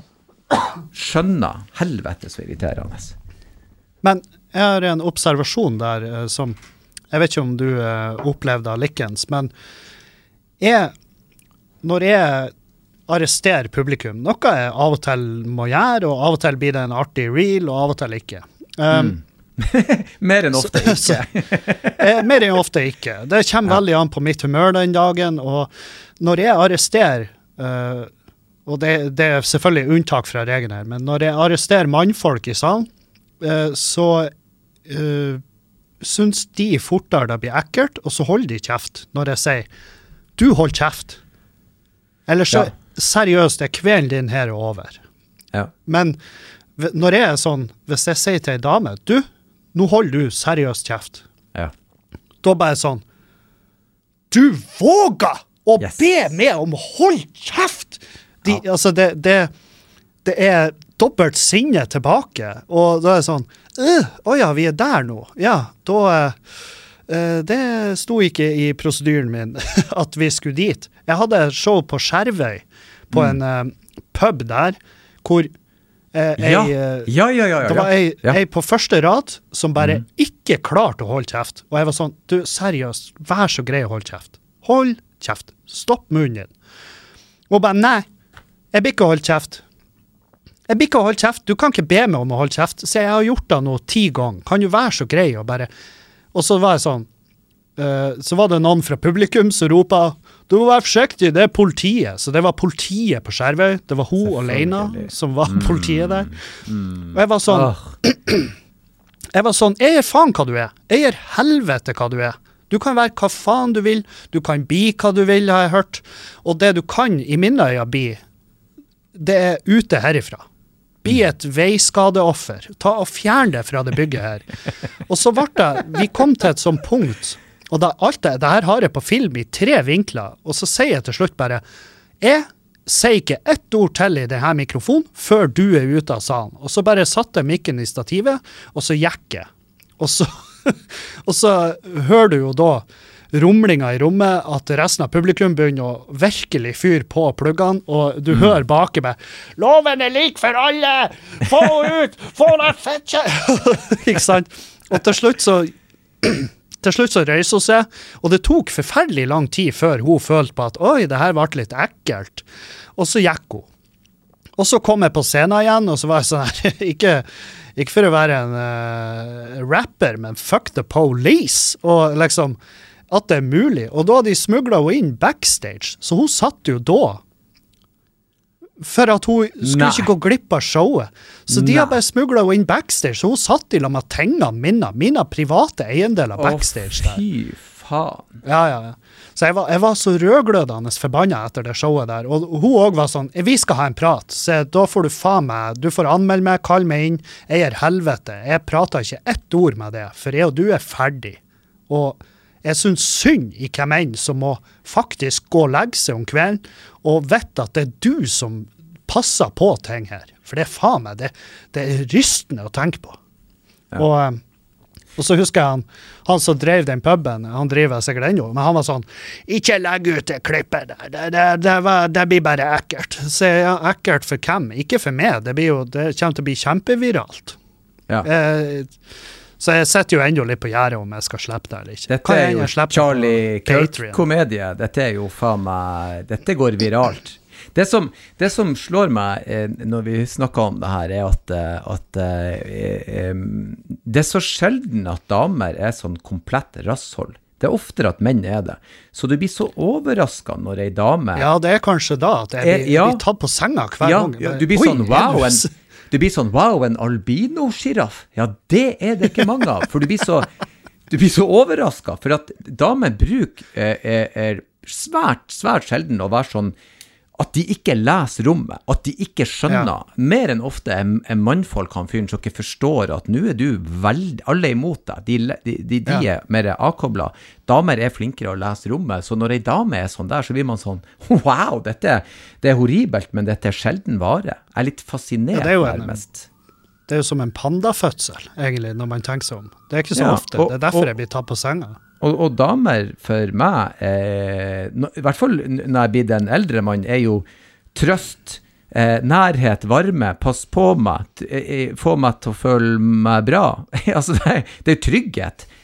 skjønner helvete så irriterende. Men jeg har en observasjon der eh, som jeg vet ikke om du uh, opplevde det likens, men jeg, når jeg arresterer publikum, noe jeg av og til må gjøre, og av og til blir det en artig reel, og av og til ikke. Um, mm. Mer enn ofte ikke. så, eh, mer enn ofte ikke. Det kommer ja. veldig an på mitt humør den dagen, og når jeg arresterer, uh, og det, det er selvfølgelig unntak fra regelen her, men når jeg arresterer mannfolk i salen, uh, så uh, synes de fortere det blir ekkelt, og så holder de kjeft når jeg sier, du hold kjeft. Eller så, ja. seriøst, det kvelden din her er over. Ja. Men når jeg er sånn, hvis jeg sier til en dame, du, nå holder du seriøst kjeft. Ja. Da bare sånn, du våger å yes. be meg om å holde kjeft! De, ja. Altså, det, det, det er dobbelt sinne tilbake, og da er det sånn, å ja, vi er der nå. Ja, da, uh, det sto ikke i prosedyren min at vi skulle dit. Jeg hadde et show på Skjervøy, på mm. en uh, pub der, hvor Eh, ja. Jeg, ja, ja, ja, ja. Det var jeg, ja. jeg på første rad som bare mm. ikke klarte å holde kjeft. Og jeg var sånn, du, seriøst, vær så grei å holde kjeft. Hold kjeft. Stopp munnen din. Og bare, nei, jeg blir ikke å holde kjeft. Jeg blir ikke å holde kjeft. Du kan ikke be meg om å holde kjeft. Så jeg har gjort det nå ti ganger. Kan du være så grei og bare... Og så var jeg sånn, uh, så var det noen fra publikum som ropet, du må være forsiktig, det er politiet. Så det var politiet på Skjervøy. Det var hun alene som var mm. politiet der. Mm. Og jeg var sånn, oh. jeg var sånn, jeg er faen hva du er. Jeg er helvete hva du er. Du kan være hva faen du vil. Du kan bli hva du vil, har jeg hørt. Og det du kan i mine øyne bli, det er ute herifra. Bli et veiskadeoffer. Ta og fjern det fra det bygget her. Og så ble det, vi kom til et sånt punkt, og da, alt det, det her har jeg på film i tre vinkler, og så sier jeg til slutt bare, jeg sier ikke ett ord til i denne mikrofonen før du er ute av salen. Og så bare satte jeg mikken i stativet, og så gikk jeg. Og så, og så hører du jo da rumlinger i rommet, at resten av publikum begynner å virkelig fyre på pluggene, og du mm. hører bak meg, loven er lik for alle! Få ut! Få deg fette! Ikke sant? Og til slutt så... Til slutt så røyste hun seg, og det tok forferdelig lang tid før hun følte på at oi, det her ble litt ekkelt. Og så gikk hun. Og så kom jeg på scenen igjen, og så var jeg sånn her, ikke, ikke for å være en uh, rapper, men fuck the police, og liksom, at det er mulig. Og da hadde de smuglet henne inn backstage, så hun satt jo da, for at hun skulle Nei. ikke gå glipp av showet. Så de Nei. har bare smuglet henne inn backstage, så hun satt i la med tingene mine, mine private eiendeler backstage der. Å, fy faen. Ja, ja, ja. Så jeg var, jeg var så rødglødende forbannet etter det showet der, og hun også var sånn, vi skal ha en prat, så da får du faen meg, du får anmelde meg, kall meg inn, jeg er helvete, jeg prater ikke ett ord med det, for jeg og du er ferdig. Og jeg synes synd i hvem enn som må faktisk gå og legge seg om kvelden, og vet at det er du som passer på ting her. For det er faen meg, det, det er rystende å tenke på. Ja. Og, og så husker jeg han, han som drev den puben, han driver sikkert ennå, men han var sånn, ikke legg ut det klippet der, det, det, det, var, det blir bare ekkelt. Så ja, ekkelt for hvem? Ikke for meg, det, blir jo, det kommer til å bli kjempeviralt. Ja. Eh, Så jeg setter jo enda litt på gjerdet om jeg skal slippe det eller ikke. Dette er jo Charlie Kirk-komedie. Dette er jo faen meg, dette går viralt. Det som, det som slår meg eh, når vi snakker om det her, er at, at eh, eh, det er så sjelden at damer er sånn komplett rasshold. Det er oftere at menn er det. Så du blir så overrasket når en dame... Ja, det er kanskje da at jeg blir, ja, blir tatt på senga hver ja, gang. Ja, du blir sånn, wow, en... Du blir sånn, wow, en albino-giraff. Ja, det er det ikke mange av. For du blir så, du blir så overrasket. For at damer bruk er, er, er svært, svært sjelden å være sånn at de ikke leser rommet, at de ikke skjønner. Ja. Mer enn ofte en, en mannfolk han fyren som ikke forstår at nå er du veldig, alle er imot deg. De, de, de, de ja. er mer avkoblet. Damer er flinkere å lese rommet, så når en dame er sånn der, så blir man sånn, wow, dette det er horribelt, men dette er sjelden vare. Jeg er litt fascinert ja, nærmest. Det er jo som en pandafødsel, egentlig, når man tenker seg om. Det er ikke så ja, ofte, og, det er derfor og, jeg blir tatt på senga. Og, og damer for meg, eh, no, i hvert fall når jeg blir en eldre mann, er jo trøst, eh, nærhet, varme, pass på meg, eh, få meg til å føle meg bra. altså, det er, det er trygghet.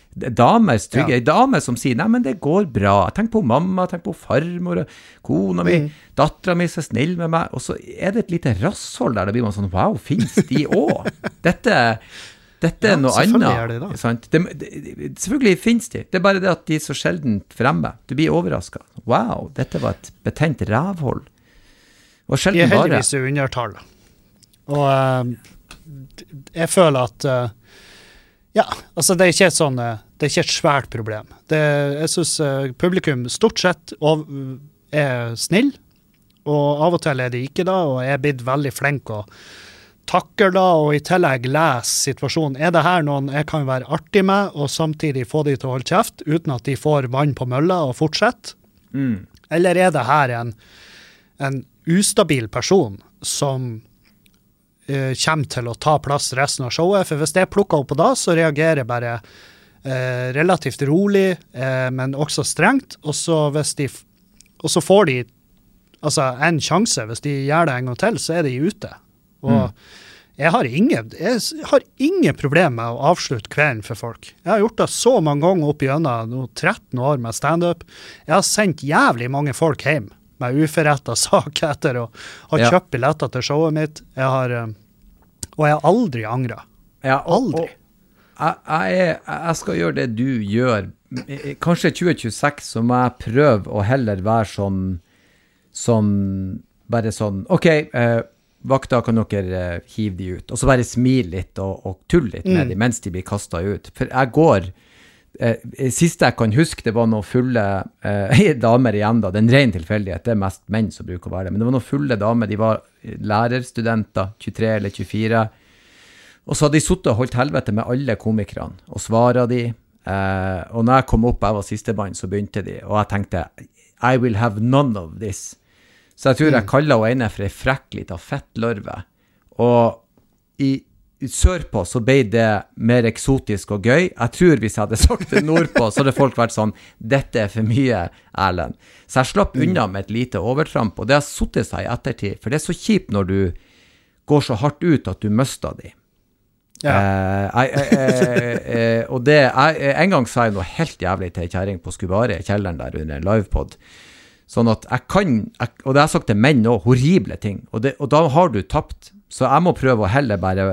Damers trygge, ja. Damer som sier, nei, men det går bra. Jeg tenker på mamma, jeg tenker på farmor, kona mi, mm. datteren min så snill med meg, og så er det et lite rasshold der, da blir man sånn, wow, finnes de også? Dette, dette er ja, noe annet. Er det, sant? Det, det, selvfølgelig finnes de, det er bare det at de er så sjelden fremme. Du blir overrasket. Wow, dette var et betent rævhold. Og de er heldigvis i undertall. Og uh, jeg føler at uh, ja, altså det er ikke et sånn, det er ikke et svært problem. Det, jeg synes uh, publikum stort sett og, er snill, og av og til er de ikke da, og jeg er blitt veldig flink og takker da, og i tillegg leser situasjonen. Er det her noen jeg kan være artig med, og samtidig få de til å holde kjeft, uten at de får vann på mølla og fortsette? Mm. Eller er det her en, en ustabil person som kommer til å ta plass resten av showet, for hvis det plukker opp på da, så reagerer jeg bare eh, relativt rolig, eh, men også strengt, og så, hvis de, og så får de altså, en sjanse, hvis de gjør det en gang til, så er de ute. Og mm. jeg, har ingen, jeg har ingen problem med å avslutte kvelden for folk. Jeg har gjort det så mange ganger opp igjennom, nå tretten år med stand-up. Jeg har sendt jævlig mange folk hjem med uforrettet sak etter å ha ja. kjøpt billetter til showet mitt. Jeg har, og jeg har aldri angret. Ja, og, aldri. Og jeg, jeg, jeg skal gjøre det du gjør. Kanskje tjue tjueseks så må jeg prøve å heller være sånn, sånn bare sånn, ok, eh, vakta kan dere eh, hive de ut, og så bare smile litt og, og tulle litt med mm. de mens de blir kastet ut. For jeg går... Eh, siste jeg kan huske, det var noen fulle eh, damer igjen da, det er en ren tilfeldighet, det er mest menn som bruker å være det, men det var noen fulle damer, de var lærerstudenter, tjuetre eller tjuefire, og så hadde de suttet og holdt helvete med alle komikerne, og svaret de, eh, og når jeg kom opp, jeg var siste band, så begynte de, og jeg tenkte, I will have none of this, så jeg tror jeg kallet henne ene for en frekk litt av fettlørve, og i sørpå så ble det mer eksotisk og gøy. Jeg tror hvis jeg hadde sagt det nordpå, så hadde folk vært sånn, dette er for mye, Erlend. Så jeg slapp unna med et lite overtramp, og det har suttet seg i ettertid, for det er så kjipt når du går så hardt ut at du mister de. Ja. Eh, jeg, eh, eh, og det, jeg, en gang sa jeg noe helt jævlig til kjæring på Skubare i kjelleren der under en livepod, sånn at jeg kan, jeg, og det har jeg sagt til menn også, horrible ting, og, det, og da har du tapt, så jeg må prøve å heller bare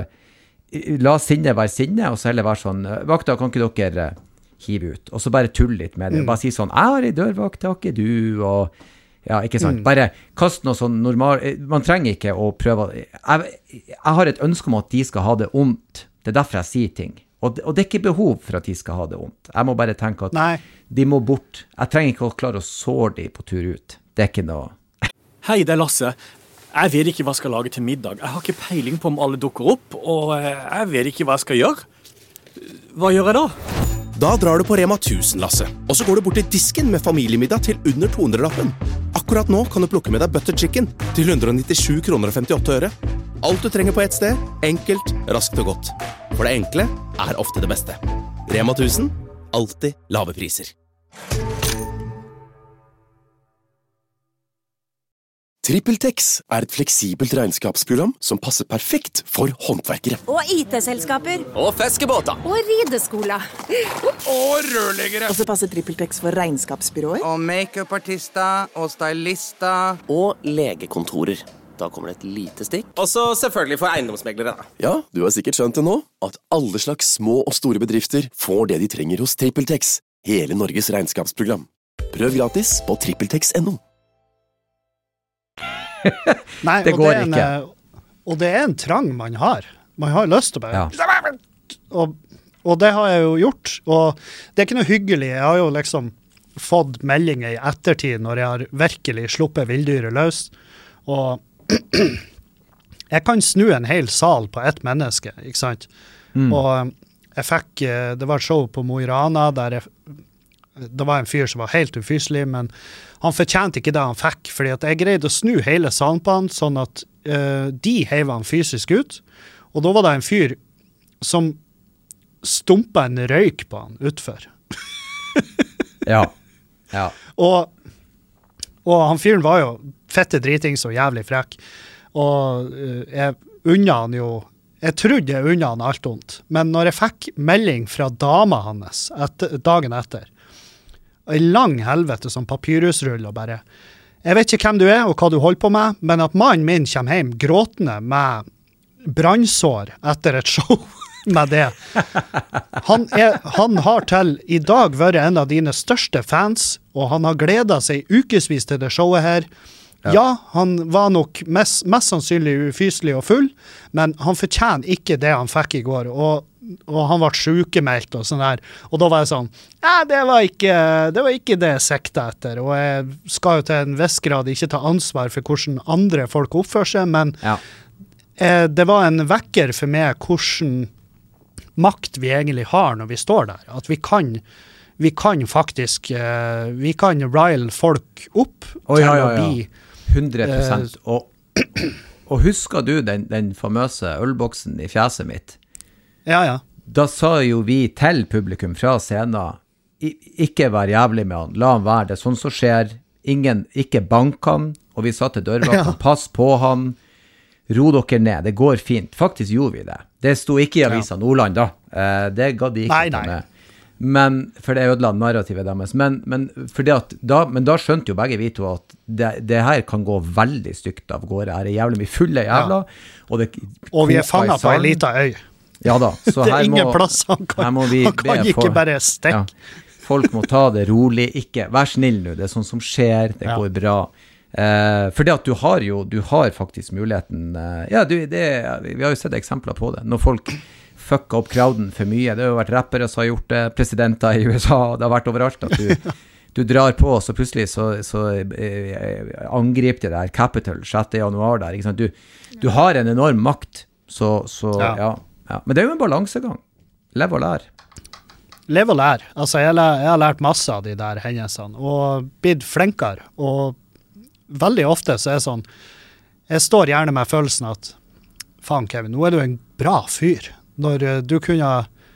la sinne være sinne, og så heller være sånn, vakta, kan ikke dere hive ut? Og så bare tulle litt med det, mm. bare si sånn, jeg har en dørvakt, det har ikke du, og ja, ikke sant, mm. bare kast noe sånn normal, man trenger ikke å prøve, jeg, jeg har et ønske om at de skal ha det ondt, det er derfor jeg sier ting, og det, og det er ikke behov for at de skal ha det ondt, jeg må bare tenke at Nei. De må bort, jeg trenger ikke å klare å såre de på tur ut, det er ikke noe. Hei, det er Lasse. Jeg vet ikke hva jeg skal lage til middag. Jeg har ikke peiling på om alle dukker opp, og jeg vet ikke hva jeg skal gjøre. Hva gjør jeg da? Da drar du på Rema tusen, Lasse, og så går du bort til disken med familiemiddag til under to hundre-lappen. Akkurat nå kan du plukke med deg butter chicken til one hundred nittisju kroner og femtiåtte øre. Alt du trenger på ett sted, enkelt, raskt og godt. For det enkle er ofte det beste. Rema tusen, alltid lave priser. TrippelTex er et fleksibelt regnskapsprogram som passer perfekt for håndverkere. Og I T-selskaper. Og fiskebåter. Og rideskoler. Og rørleggere. Og så passer TrippelTex for regnskapsbyråer. Og make-up-artister, og stylister. Og legekontorer. Da kommer det et lite stikk. Og så selvfølgelig for eiendomsmeglere. Ja, du har sikkert skjønt det nå, at alle slags små og store bedrifter får det de trenger hos TrippelTex. Hele Norges regnskapsprogram. Prøv gratis på trippeltex punktum no. Nei, det går det en, ikke. Og det er en trang man har. Man har lyst til å bare... Ja. Og, og det har jeg jo gjort. Og det er ikke noe hyggelig. Jeg har jo liksom fått meldinger i ettertid når jeg har virkelig sluppet villdyret løs. Og jeg kan snu en hel sal på ett menneske, ikke sant? Mm. Og jeg fikk... Det var et show på Mo i Rana der jeg... Det var en fyr som var helt ufyselig, men han fortjente ikke det han fikk, fordi at jeg greide å snu hele salen på han, sånn at uh, de heiv han fysisk ut, og da var det en fyr som stumpet en røyk på han utfor. Ja, ja. Og, og han fyren var jo fette driting, så jævlig frekk, og uh, jeg unna han jo jeg trodde jeg unna han alt ondt, men når jeg fikk melding fra dama hans etter, dagen etter, en lang helvete som papyrusrull og bare, jeg vet ikke hvem du er og hva du holder på med, men at mannen min kommer hjem gråtende med brannsår etter et show med det. Han, er, han har til i dag vært en av dine største fans, og han har gledet seg ukesvis til det showet her. Ja, ja han var nok mest, mest sannsynlig ufyselig og full, men han fortjener ikke det han fikk i går, og, og han ble sykemeldt og sånn der. Og da var jeg sånn, ja, det var ikke det, var ikke det jeg sekta etter, og jeg skal jo til en viss grad ikke ta ansvar for hvordan andre folk oppfører seg, men ja. eh, det var en vekker for meg hvordan makt vi egentlig har når vi står der, at vi kan, vi kan faktisk, uh, vi kan rile folk opp oh, til ja, ja, ja. å bli hundre prosent. Uh, og, og husker du den, den famøse ølboksen i fjeset mitt? Ja, ja. Da sa jo vi til publikum fra scenen, ikke vær jævlig med han, la han være det, sånn som skjer, ingen, ikke bank han, og vi sa til dørvakten, ja. Pass på han, ro dere ned, det går fint. Faktisk gjorde vi det. Det sto ikke i Avisa ja. Nordland da. Eh, det gadd de ikke nei, nei. med. Men, for det er ødelig narrativet deres. Men, men, for det at da, men da skjønte jo begge vi to at det, det her kan gå veldig stygt av gårde. Her er jævlig mye fulle jævla. Ja. Og, det, og vi er fanget på en liten øy. Ja da. Så det er her ingen må, plass han kan, må vi han kan ikke for, bare stekke. Ja. Folk må ta det rolig. Ikke, vær snill nå, det er sånn som skjer, det ja. Går bra. Uh, for det at du har jo, du har faktisk muligheten, uh, ja, du, det, vi har jo sett eksempler på det, når folk fucker opp crowden for mye, det har jo vært rappere som har gjort det, presidenter i U S A, det har vært overalt at du, du drar på, så plutselig så, så uh, angriper det der Capitol sjette januar der, ikke sant? Du, du har en enorm makt, så, så ja. Ja, ja, men det er jo en balansegang, lev og lær. Lev og lær, altså jeg, jeg har lært masse av de der hendelsene, og blitt flinkere, og veldig ofte så er det sånn, jeg står gjerne med følelsen at, faen Kevin, nå er du en bra fyr, når du kunne,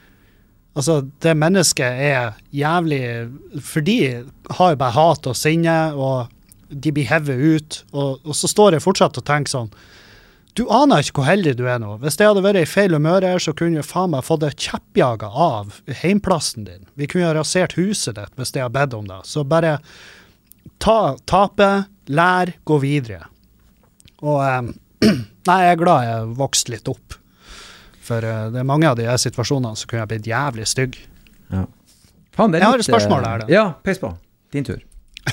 altså det mennesket er jævlig, for de har jo bare hat og sinne, og de blir hevet ut, og, og så står jeg fortsatt og tenker sånn, du aner ikke hvor heldig du er nå, hvis det hadde vært i feil humør her, så kunne jeg faen meg fått det kjeppjaget av heimplassen din, vi kunne ha rasert huset ditt hvis jeg har bedt om det, så bare ta, tape, lær, gå videre. Og um, nei, jeg er glad jeg vokste litt opp. For uh, det er mange av de her situasjonene som kunne ha blitt jævlig stygg. Ja. Fan, det er jeg litt, har et spørsmål her da. Ja, peis på. Din tur.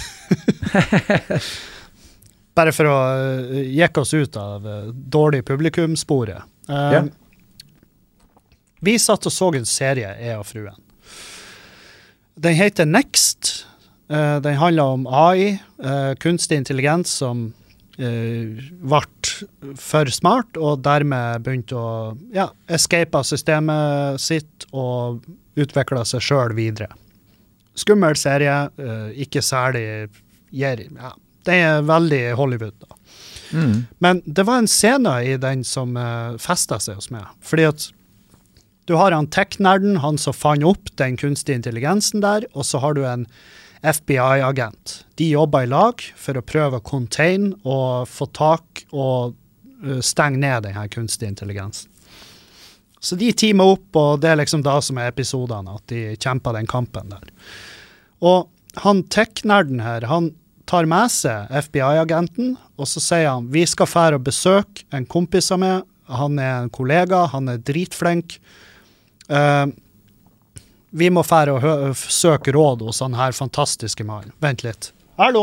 Bare for å uh, jekke oss ut av uh, dårlig publikumsporet. Um, ja. Vi satt og så en serie, jeg og fruen. Den heter Next. Uh, den handler om A I, uh, kunstig intelligens som uh, ble for smart, og dermed begynte å ja, escape systemet sitt og utvikle seg selv videre. Skummel serie, uh, ikke særlig gir, ja, den er veldig Hollywood da. Mm. Men det var en scene i den som uh, festet seg hos meg, fordi at du har han tech-nerden, han som fant opp den kunstige intelligensen der, og så har du en F B I-agent. De jobber i lag for å prøve å contain og få tak og uh, stenge ned denne kunstige intelligensen. Så de teamer opp, og det er liksom da som er episoderne, at de kjemper den kampen der. Og han tech-nerden her, han tar med seg F B I-agenten, og så sier han, vi skal fære og besøke en kompis av meg, han er en kollega, han er dritflink, uh, vi må fære og søke råd hos han her fantastiske mann. Vent litt. Hallo?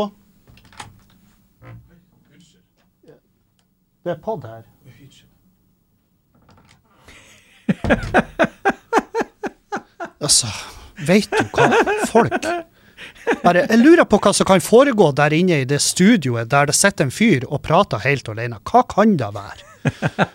Det er podd her. Altså, vet du hva folk... Bare, jeg lurer på hva som kan foregå der inne i det studioet der det sitter en fyr og prater helt alene. Hva kan det være?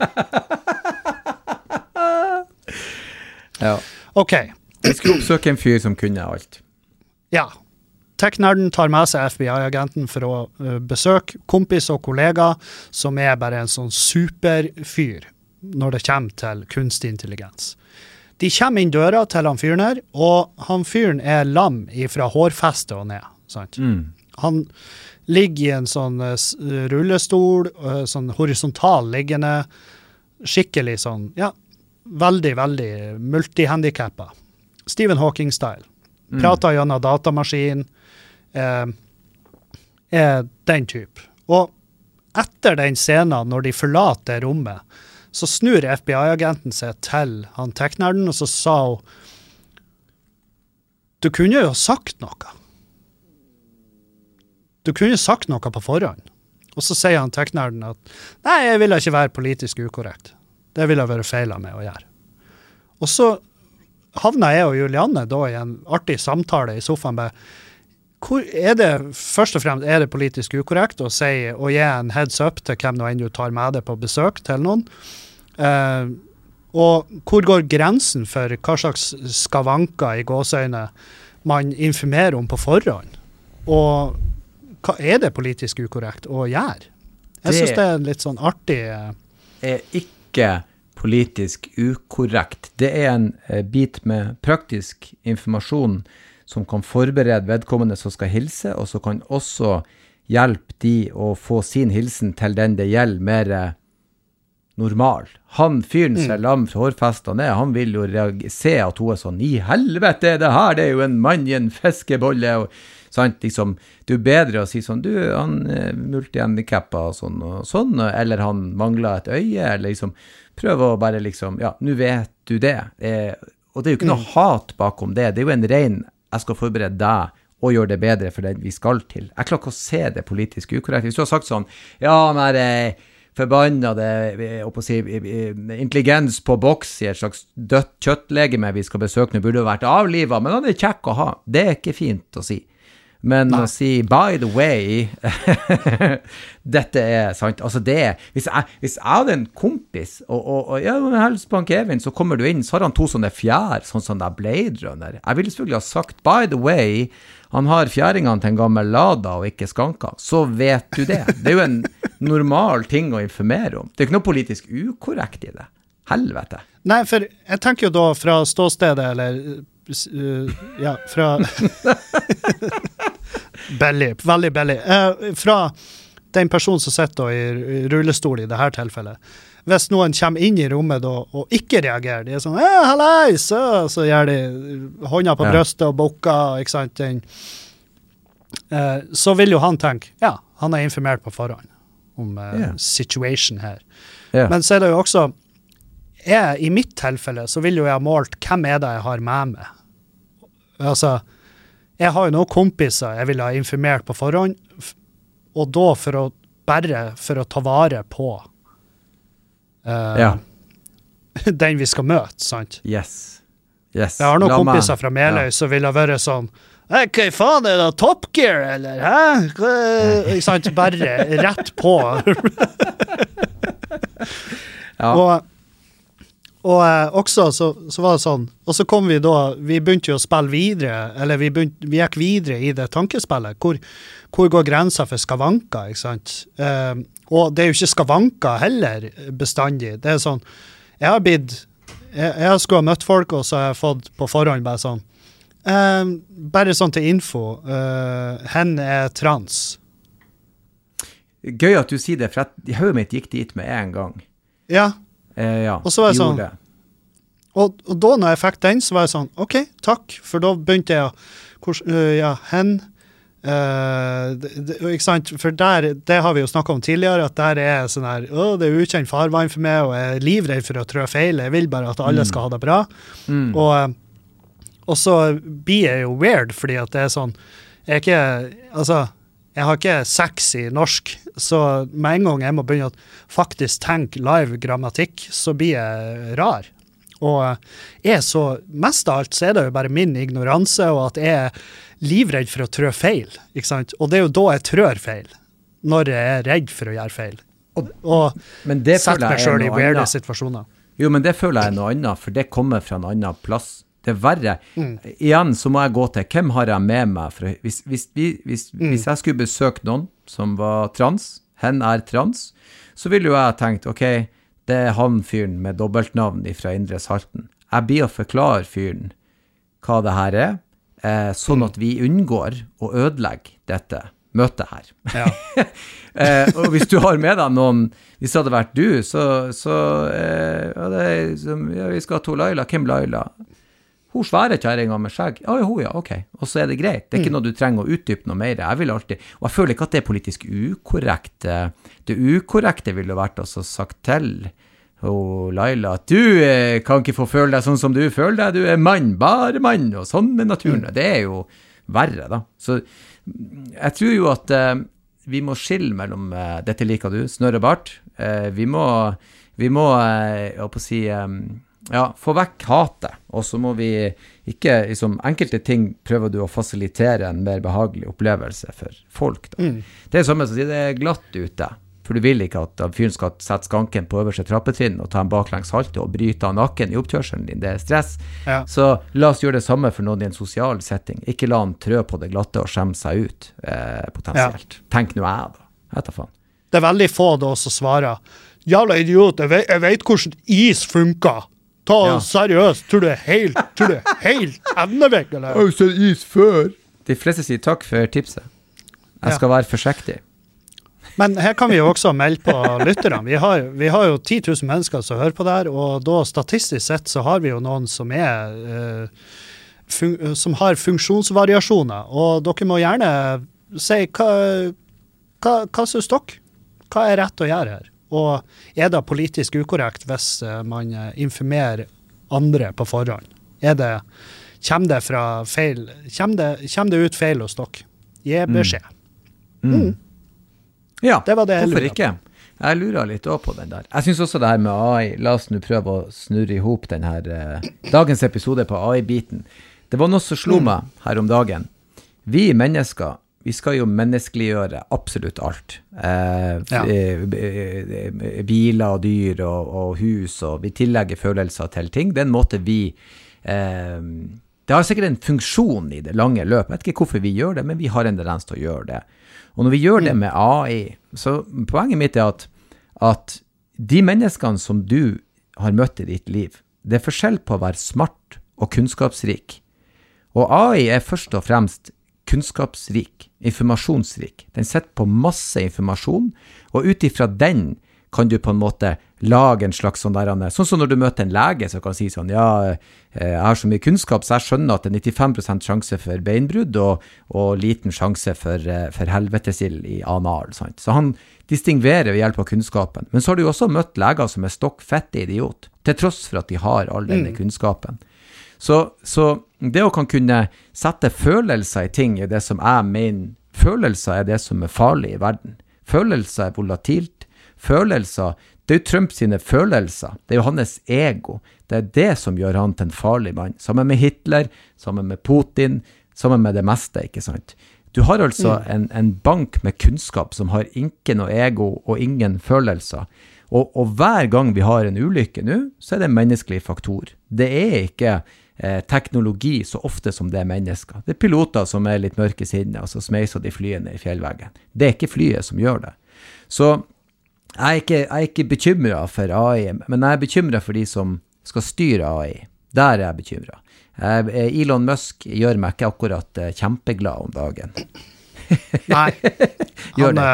Ja. Ok. Vi skulle oppsøke en fyr som kunne alt. Ja. Tech-nerden tar med seg F B I-agenten for å uh, besøke kompis og kollega, som er bare en sånn superfyr når det kommer til kunstig intelligens. De kommer inn døra til han fyren her, og han fyren er lam fra hårfeste og ned. Sant? Mm. Han ligger i en sånn uh, rullestol, uh, sånn horisontal liggende, skikkelig sånn, ja, veldig, veldig multihandikappet. Stephen Hawking-style. Mm. Prater gjennom datamaskin. Eh, er den type. Og etter den scenen, når de forlater rommet, så snur F B I-agenten seg til han teknerden, og så sa hun, du kunne jo sagt noe. Du kunne sagt noe på forhånd. Og så sier han teknerden at, nei, jeg vil ikke være politisk ukorrekt. Det vil jeg være feil med å gjøre. Og så havna jeg og Julianne da i en artig samtale i sofaen med, hvor er det, først og fremst, er det politisk ukorrekt å si, og gi en heads up til hvem nå enn du tar med deg på besøk til noen? Uh, og hvor går grensen for hva slags skavanker i gåsøyne man informerer om på forhånd? Og hva er det politisk ukorrekt å gjøre? Jeg Det synes det er litt sånn artig. Er ikke politisk ukorrekt. Det er en eh, bit med praktisk informasjon som kan forberede vedkommende som skal hilse, og så kan også hjelpe de å få sin hilsen til den det gjelder mer eh, normal. Han fyren ser Mm. lam fra hårfestene ned, han vil jo reag- se at hun er sånn, i helvete, det her, det er jo en mann i en fiskebolle, og sant, liksom, det er jo bedre å si sånn, du, han er multihandikappet og sånn, og sånn, eller han mangler et øye, eller liksom, prøv å bare liksom, ja, nå vet du det. Eh, og det er jo ikke noe Mm. hat bakom det, det er jo en ren, jeg skal forberede deg, og gjøre det bedre for det vi skal til. Jeg klarer ikke å se det politisk ukorrekt. Hvis du har sagt sånn, ja, men eh, forbannet det, å si, intelligens på boks i et slags dødt kjøttlegeme vi skal besøke, nå burde jo vært avlivet, men han er kjekk å ha. Det er ikke fint å si. Men Nei. Å si, by the way, dette er sant, altså det er, hvis jeg, hvis jeg hadde en kompis, og, og, og ja, helst på han Kevin, så kommer du inn, så har han to sånne fjær, sånn som der Blade Runner. Jeg ville selvfølgelig ha sagt, by the way, han har fjæringene til en gammel Lada og ikke skanka, så vet du det. Det er jo en normal ting å informere om. Det er ikke noe politisk ukorrekt i det. Helvete. Nei, for jeg tenker jo da fra ståstedet, eller uh, ja, fra belly, veldig belly, uh, fra den personen som sitter i rullestol i det her tilfellet. Hvis noen kommer inn i rommet da, og ikke reagerer, de er sånn, ja, hallei, så, så gjør de hånda på Ja. brøstet og bokker, ikke sant, den, uh, så vil jo han tenke, ja, han er informert på forhånd om uh, Ja. situation her. Ja. Men så er det jo også, jeg, i mitt tilfelle, så vil jo jeg ha målt hvem er det jeg har med meg. Altså, jeg har jo noen kompiser jeg vil ha informert på forhånd, f- og da for å, bare for å ta vare på uh, Ja. den vi skal møte, sant? Yes. Yes. Jeg har noen La meg- kompiser fra Meløy Ja. som vil ha vært sånn, «Hei, hva faen er det, Top Gear, eller, hæ? Hva- Ikke sant, bare rett på. Ja. Og, og eh, også så, så var det sånn, og så kom vi da, vi begynte jo å spille videre, eller vi, begynte, vi gikk videre i det tankespillet, hvor, hvor går grenser for skavanker, ikke sant? Eh, og det er jo ikke skavanker heller bestandig. Det er sånn, jeg har blitt, jeg, jeg skulle ha møtt folk, og så har jeg fått på forhånd bare sånn, eh, bare sånn til info, eh, hen er trans. Gøy at du sier det, for at høyet mitt gikk dit med en gang. Ja. Eh, ja, Og så var det sånn, gjorde det. Og, og da når jeg fikk den, så var jeg sånn, ok, takk, for da begynte jeg å, hvor, øh, ja, hen, øh, det, det, ikke sant, for der, det har vi jo snakket om tidligere, at der er sånn her, å, det er ukjent farvann for meg, og jeg er livredd for å trå feil, jeg vil bare at alle Mm. skal ha det bra, Mm. og, øh, og så blir jeg jo weird, fordi at det er sånn, jeg er ikke, altså, jeg har ikke sex i norsk, så med en gang jeg må begynne å faktisk tenke live grammatikk, så blir jeg rar. Og jeg er så, mest av alt så er det jo bare min ignoranse, og at jeg er livredd for å trø feil, ikke sant? Og det er jo da jeg trør feil, når jeg er redd for å gjøre feil. Og, og Men det sette føler meg jeg er selv i noe weirde annet. situasjoner. Jo, men det føler jeg er noe annet, for det kommer fra en annen plass. Det er verre. Mm. Igjen så må jeg gå til, hvem har jeg med meg? For hvis, hvis, vi- hvis, Mm. hvis jeg skulle besøke noen som var trans, hen er trans, så ville jo jeg tenkt, ok, det er han fyren med dobbeltnavn fra Indre Salten. Jeg blir å forklare fyren hva det her er, eh, sånn at vi unngår å ødelegge dette møte her. Ja. eh, og hvis du har med deg noen, hvis det hadde vært du, så, så eh, ja, det er, som, ja, vi skal ha to Laila, hvem Laila? Hun svære kjæringa med skjegg. Ja, hun, ja, ok. Og så er det greit. Det er ikke noe du trenger å utdype noe mer. Jeg vil alltid, og jeg føler ikke at det er politisk ukorrekt. Det ukorrekte ville vært også sagt til og Laila, at du eh, kan ikke få føle deg sånn som du føler deg, du er mann, bare mann, og sånn er naturen. Mm. Det er jo verre da. Så jeg tror jo at eh, vi må skille mellom, eh, dette liker du, snørre bart. Eh, vi må, vi må, eh, jeg håper å si, eh, ja, få vekk hatet, og så må vi ikke, liksom, enkelte ting prøver du å fasilitere en mer behagelig opplevelse for folk da. Mm. Det er som jeg sier, det er glatt ute. For du vil ikke at fyren skal sette skanken på øverste trappetrinn og ta en baklengs halte og bryte av nakken i oppkjørselen din. Det er stress. Ja. Så la oss gjøre det samme for noen i en sosial setting. Ikke la han trø på det glatte og skjemme seg ut, eh, potensielt. Ja. Tenk nå jeg da. Jeg tar faen. Det er veldig få da som svarer, jævla idiot, jeg vet, jeg vet hvordan is funker. Ta ja. seriøst, tror du er helt, tror du er helt endevekk, eller? Jeg har jo sett is før. De fleste sier takk for tipset. Jeg skal ja. være forsiktig. Men her kan vi jo også melde på lytterne. Vi har, vi har jo ti tusen mennesker som hører på der, og da statistisk sett så har vi jo noen som er eh, fun- som har funksjonsvariasjoner, og dere må gjerne si hva, hva, hva synes dere? Hva er rett å gjøre her? Og er det politisk ukorrekt hvis man informerer andre på forhånd? Er det, kommer det fra feil, kommer det, kommer det ut feil hos dere? Gi beskjed. Mm. Mm. Ja, det var det jeg hvorfor ikke? Jeg lurer litt også på den der. Jeg synes også det her med A I, la oss nå prøve å snurre ihop den her, eh, dagens episode på A I-biten. Det var noe som slo mm. meg her om dagen. Vi mennesker, vi skal jo menneskeliggjøre absolutt alt. Eh, ja. Biler og dyr og, og hus, og vi tillegger følelser til ting. Det er en måte vi... Eh, det har sikkert en funksjon i det lange løp. Jeg vet ikke hvorfor vi gjør det, men vi har en tendens til å gjøre det. Og når vi gjør det med A I, så poenget mitt er at, at de menneskene som du har møtt i ditt liv, det er forskjell på å være smart og kunnskapsrik. Og A I er først og fremst kunnskapsrik, informasjonsrik. Den setter på masse informasjon, og utifra den kan du på en måte lage en slags sånn der, sånn som når du møter en lege, så kan du si sånn, ja, jeg har så mye kunnskap, så jeg skjønner at det er nittifem prosent sjanse for beinbrudd, og, og liten sjanse for, for helvetesild i anal, sant? Så han distinguerer ved hjelp av kunnskapen. Men så har du også møtt leger som er stokkfette idiot, til tross for at de har all denne mm. kunnskapen. Så, så det å kan kunne sette følelser i ting er det som jeg mener, følelser er det som er farlig i verden. Følelser er volatilt, følelser, det er jo Trump sine følelser, det er jo hans ego, det er det som gjør han til en farlig mann, sammen med Hitler, sammen med Putin, sammen med det meste, ikke sant? Du har altså mm. en, en bank med kunnskap som har ikke noe ego og ingen følelser, og, og hver gang vi har en ulykke nå, så er det en menneskelig faktor. Det er ikke eh, teknologi så ofte som det er mennesker. Det er piloter som er litt mørke sinne, og så smeiser de flyene i fjellveggen. Det er ikke flyet som gjør det. Så Jeg er, ikke, jeg er ikke bekymret for A I, men jeg er bekymret for de som skal styre A I. Der er jeg bekymret. Elon Musk gjør meg ikke akkurat kjempeglad om dagen. Nei, han,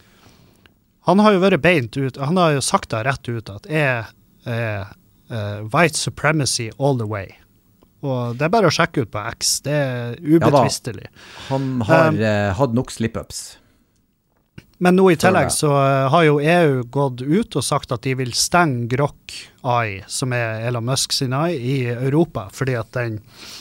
han har jo vært beint ut, han har jo sagt det rett ut, at er, er uh, white supremacy all the way. Og det er bare å sjekke ut på X, det er ubetvistelig. Ja, han har um, uh, hatt nok slip-ups. Men nå i tillegg så har jo E U gått ut og sagt at de vil stenge Grok A I, som er Elon Musk sin A I, i Europa, fordi at den,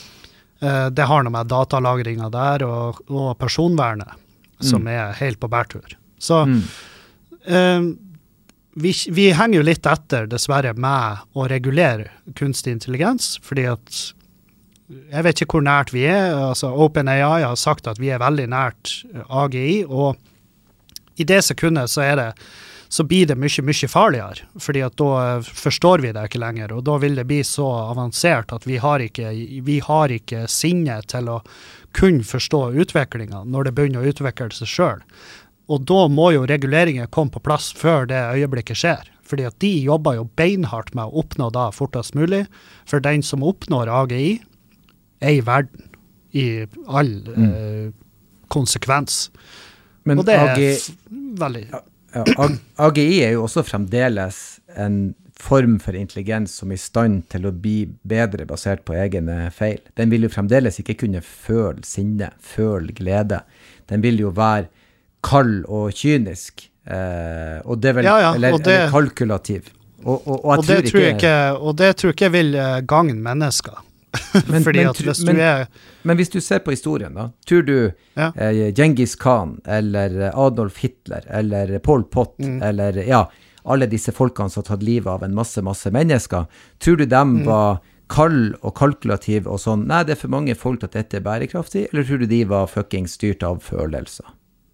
det har noe med datalagringen der og, og personvernet, som mm. er helt på bærtur. Så mm. eh, vi, vi henger jo litt etter, dessverre, med å regulere kunstig intelligens, fordi at jeg vet ikke hvor nært vi er. Altså OpenAI har sagt at vi er veldig nært A G I, og i det sekundet så er det, så blir det mye, mye farligere, fordi at da forstår vi det ikke lenger, og da vil det bli så avansert at vi har ikke, vi har ikke sinne til å kunne forstå utviklingen når det begynner å utvikle seg selv. Og da må jo reguleringen komme på plass før det øyeblikket skjer, fordi at de jobber jo beinhardt med å oppnå det fortest mulig, for den som oppnår A G I er i verden, i all mm. eh, konsekvens. Men og det er A G, veldig... Ja, A G I er jo også fremdeles en form for intelligens som er i stand til å bli bedre basert på egne feil. Den vil jo fremdeles ikke kunne føle sinne, føle glede. Den vil jo være kald og kynisk, eh, og det er vel, ja, ja, eller, det, eller kalkulativ. Og, og, og, og, det tror jeg ikke, og det tror jeg ikke vil gagne mennesker. Men, Fordi men, at hvis men, du er... men hvis du ser på historien da, tror du ja. eh, Genghis Khan, eller Adolf Hitler, eller Pol Pot, mm. eller ja, alle disse folkene som har tatt livet av en masse, masse mennesker, tror du dem mm. var kald og kalkulativ og sånn, nei, det er for mange folk til at dette er bærekraftig, eller tror du de var fucking styrt av følelser?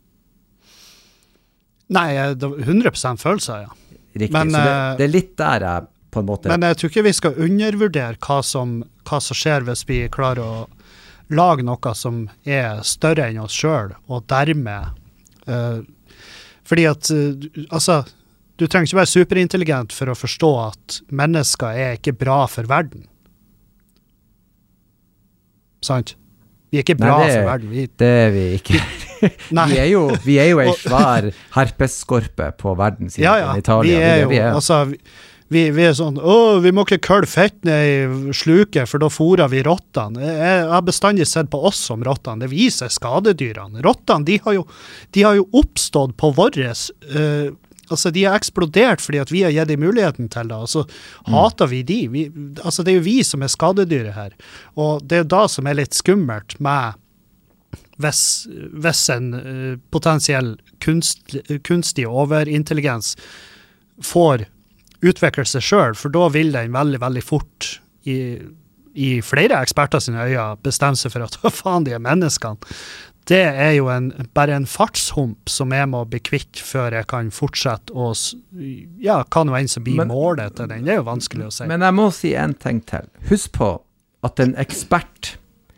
Nei, det var hundre prosent følelser, ja. Riktig, men, så det, det er litt der jeg på en måte... Men jeg tror ikke vi skal undervurdere hva som, hva som skjer hvis vi klarer å lage noe som er større enn oss selv, og dermed... Uh, fordi at, uh, altså, du trenger ikke være superintelligent for å forstå at mennesker er ikke bra for verden. Sant? Vi er ikke bra Nei, det, for verden. Vi, det er vi ikke. vi, er jo, vi er jo en svær herpesskorpe på verdenssiden ja, ja, i Italia. Vi er jo, vi er. altså... Vi, vi er sånn, åh, vi må ikke kølle fett ned i sluket, for da forer vi rottene. Jeg har bestandig sett på oss som rottene. Det viser skadedyrene. Rottene, de har jo, de har jo oppstått på våres, uh, altså de har eksplodert fordi at vi har gitt dem muligheten til det, og så mm. hater vi de. Vi, altså det er jo vi som er skadedyret her. Og det er jo da som er litt skummelt med hvis, hvis en uh, potensiell kunst, kunstig overintelligens får utvikle seg selv, for da vil den veldig, veldig fort i, i flere eksperter sine øyne bestemme seg for at hva faen de er menneskene. Det er jo en, bare en fartshump som jeg må bli kvitt før jeg kan fortsette å, ja, hva nå enn som blir målet til den. Det er jo vanskelig å si. Men jeg må si en ting til. Husk på at en ekspert,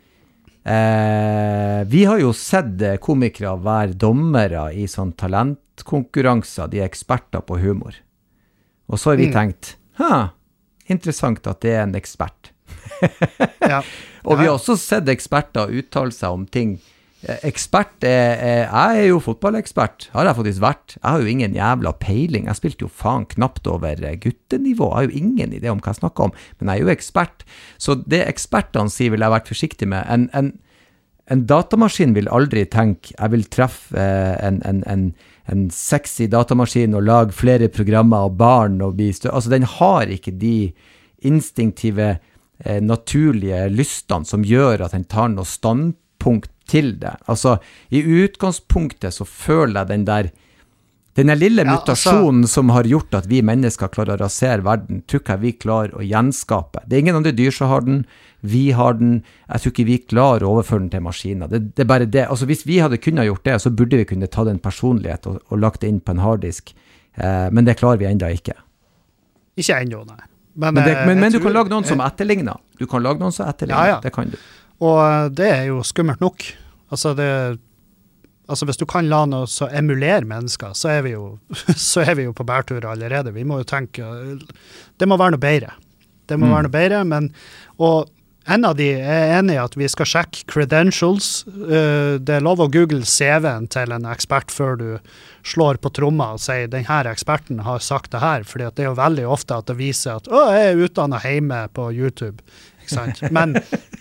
eh, vi har jo sett komikere være dommere i sånn talentkonkurranser, de er eksperter på humor. Og så har vi mm. tenkt, ha, interessant at det er en ekspert. ja. Og vi har også sett eksperter uttale seg om ting. Ekspert er, er, jeg er jo fotballekspert, har jeg faktisk vært. Jeg har jo ingen jævla peiling. Jeg spilte jo faen knapt over guttenivå. Jeg har jo ingen idé om hva jeg snakker om, men jeg er jo ekspert. Så det ekspertene sier vil jeg ha vært forsiktig med. En, en, en datamaskin vil aldri tenke, jeg vil treffe eh, en, en, en en sexy datamaskin og lage flere programmer av barn og bli større. Altså, den har ikke de instinktive, eh, naturlige lystene som gjør at den tar noe standpunkt til det. Altså, i utgangspunktet så føler jeg den der, den der lille ja, mutasjonen altså, som har gjort at vi mennesker klarer å rasere verden, tror ikke vi klarer å gjenskape. Det er ingen andre dyr som har den, vi har den, jeg tror ikke vi klarer å overføre den til maskiner. Det, det er bare det. Altså hvis vi hadde kunnet gjort det, så burde vi kunne ta den personlighet og, og lagt det inn på en harddisk. Eh, men det klarer vi enda ikke. Ikke enda, nei. Men, men, det, men, men du tror, kan lage noen som etterligner. Du kan lage noen som etterligner. Ja, ja. Det kan du. Og det er jo skummelt nok. Altså det... Altså hvis du kan la noe så emulere mennesker, så er vi jo, så er vi jo på bærtur allerede. Vi må jo tenke, det må være noe bedre. Det må mm. være noe bedre, men, og en av de er enig i at vi skal sjekke credentials. Det er lov å google C V-en til en ekspert før du slår på tromma og sier, denne eksperten har sagt det her, fordi det er jo veldig ofte at det viser at, å, jeg er utdannet hjemme på YouTube. Ikke sant? Men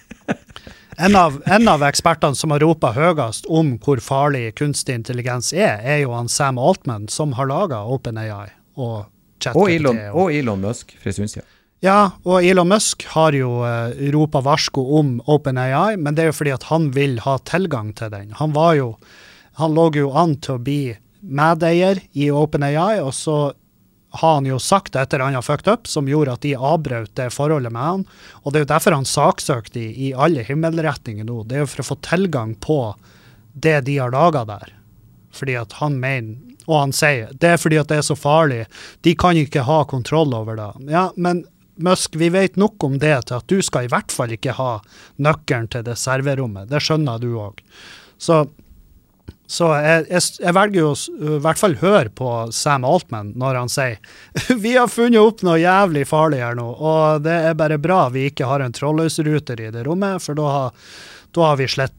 en av, en av ekspertene som har ropet høyest om hvor farlig kunstig intelligens er, er jo han Sam Altman, som har laget OpenAI og ChatGPT. Og Elon, og Elon Musk, for jeg synes jeg. Ja, og Elon Musk har jo uh, ropet varsko om OpenAI, men det er jo fordi at han vil ha tilgang til den. Han var jo, han lå jo an til å bli medeier i OpenAI, og så har han jo sagt etter han har fucked up, som gjorde at de avbrøt det forholdet med han, og det er jo derfor han saksøkte i, i alle himmelretninger nå. Det er jo for å få tilgang på det de har laget der. Fordi at han mener, og han sier, det er fordi at det er så farlig, de kan ikke ha kontroll over det. Ja, men Musk, vi vet nok om det til at du skal i hvert fall ikke ha nøkkelen til det serverrommet. Det skjønner du også. Så, så jeg, jeg, jeg velger jo i hvert fall høre på Sam Altman når han sier vi har funnet opp noe jævlig farlig her nå, og det er bare bra vi ikke har en trådløsruter i det rommet, for da har, da har vi slettet.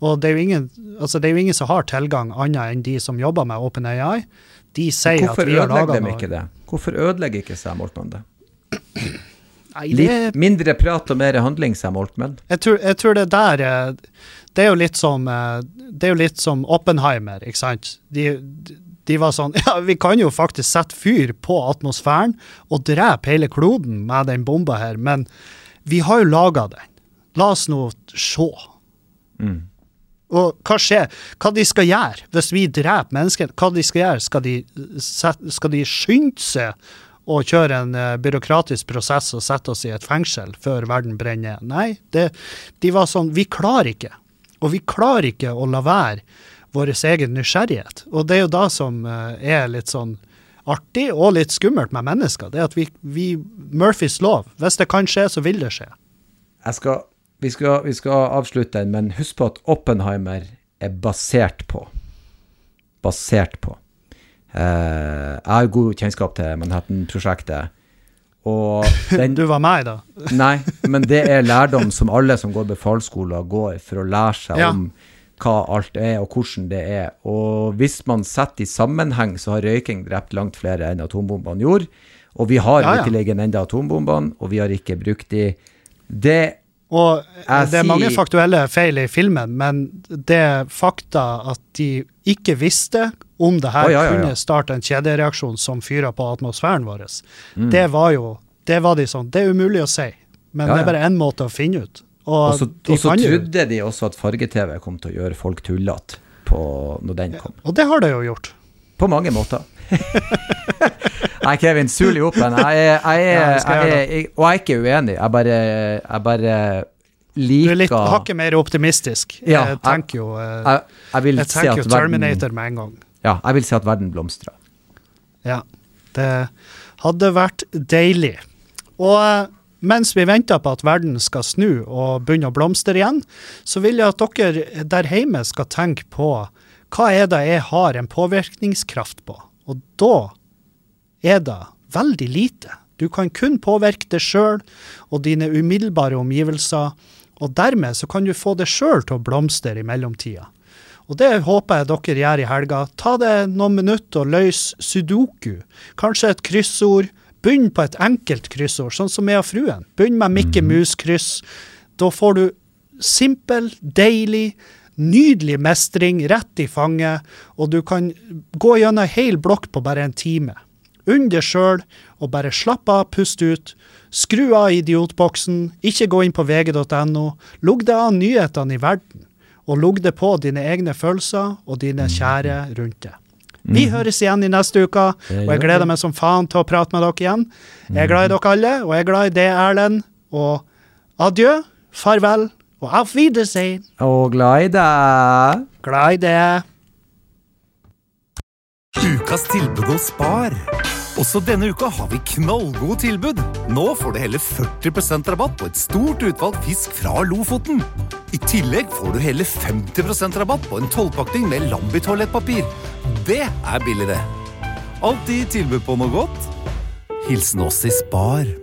Og det er jo ingen, altså det er jo ingen som har tilgang annet enn de som jobber med OpenAI. De sier at vi har laget noe. Hvorfor ødelegger de ikke det? Hvorfor ødelegger ikke Sam Altman det? Nei, det... Litt mindre prat og mer handling, Sam Altman. Jeg tror, jeg tror det der, det er jo litt som, det er jo litt som Oppenheimer, ikke sant? De, de var sånn, ja, vi kan jo faktisk sette fyr på atmosfæren og drepe hele kloden med den bomba her, men vi har jo laget den. La oss nå se. Mm. Og hva skjer? Hva de skal gjøre hvis vi dreper mennesker? Hva de skal gjøre? Skal de, skal de skynde seg og kjøre en uh, byråkratisk prosess og sette oss i et fengsel før verden brenner? Nei, det, de var sånn, vi klarer ikke. Og vi klarer ikke å la være vår egen nysgjerrighet. Og det er jo da som uh, er litt sånn artig og litt skummelt med mennesker. Det er at vi, vi Murphys lov. Hvis det kan skje, så vil det skje. Jeg skal... Vi skal, vi skal avslutte den, men husk på at Oppenheimer er basert på. Basert på. Eh, jeg har god kjennskap til Manhattan-prosjektet. Og den, du var med da? Nei, men det er lærdom som alle som går befalsskoler går for å lære seg ja. om hva alt er og hvordan det er. Og hvis man setter i sammenheng, så har røyking drept langt flere enn atombombene gjorde. Og vi har ja, ja. ikke enda atombombene, og vi har ikke brukt de. Det Og det er mange faktuelle feil i filmen, men det fakta at de ikke visste om det her oh, ja, ja, ja. kunne starte en kjedereaksjon som fyrer på atmosfæren vår, mm. det var jo, det var de sånn, det er umulig å si, men ja, ja. det er bare en måte å finne ut. Og, og så, og så trodde de også at farge-tv kom til å gjøre folk tullet på når den kom. Og det har det jo gjort. På mange måter. Nei, Kevin, sul i oppen. Jeg er, jeg er, jeg er, jeg, og jeg er ikke uenig. Jeg bare, jeg bare liker... Du er litt hakket mer optimistisk. Ja, jeg tenker jo, jeg, jeg vil jeg tenker si jo at Terminator verden, med en gang. Ja, jeg vil si at verden blomstrer. Ja, det hadde vært deilig. Og mens vi venter på at verden skal snu og begynne å blomstre igjen, så vil jeg at dere der hjemme skal tenke på hva er det jeg har en påvirkningskraft på. Og da er det veldig lite. Du kan kun påvirke deg selv og dine umiddelbare omgivelser, og dermed så kan du få deg selv til å blomstre i mellomtida. Og det håper jeg dere gjør i helga. Ta det noen minutter og løs sudoku. Kanskje et kryssord. Begynn på et enkelt kryssord, sånn som jeg og fruen. Begynn med Mikke Mus-kryss. Da får du simpel, deilig, nydelig mestring rett i fanget, og du kan gå gjennom hel blokk på bare en time. Unn deg selv, og bare slapp av, pust ut, skru av idiotboksen, ikke gå inn på V G punktum N O, lugg deg av nyhetene i verden, og lugg deg på dine egne følelser og dine kjære rundt deg. Vi mm. høres igjen i neste uka, og jeg gleder meg som faen til å prate med dere igjen. Jeg er glad i dere alle, og jeg er glad i deg, Erlend, og adjø, farvel, og auf Wiedersehen. Og glad i deg. Glad i deg. Ukas tilbud hos Spar. Også denne uka har vi knallgode tilbud. Nå får du hele førti prosent rabatt på et stort utvalg fisk fra Lofoten. I tillegg får du hele femti prosent rabatt på en tolvpakning med Lambi-toalettpapir. Det er billig det. Alltid tilbud på noe godt. Hilsen oss i Spar.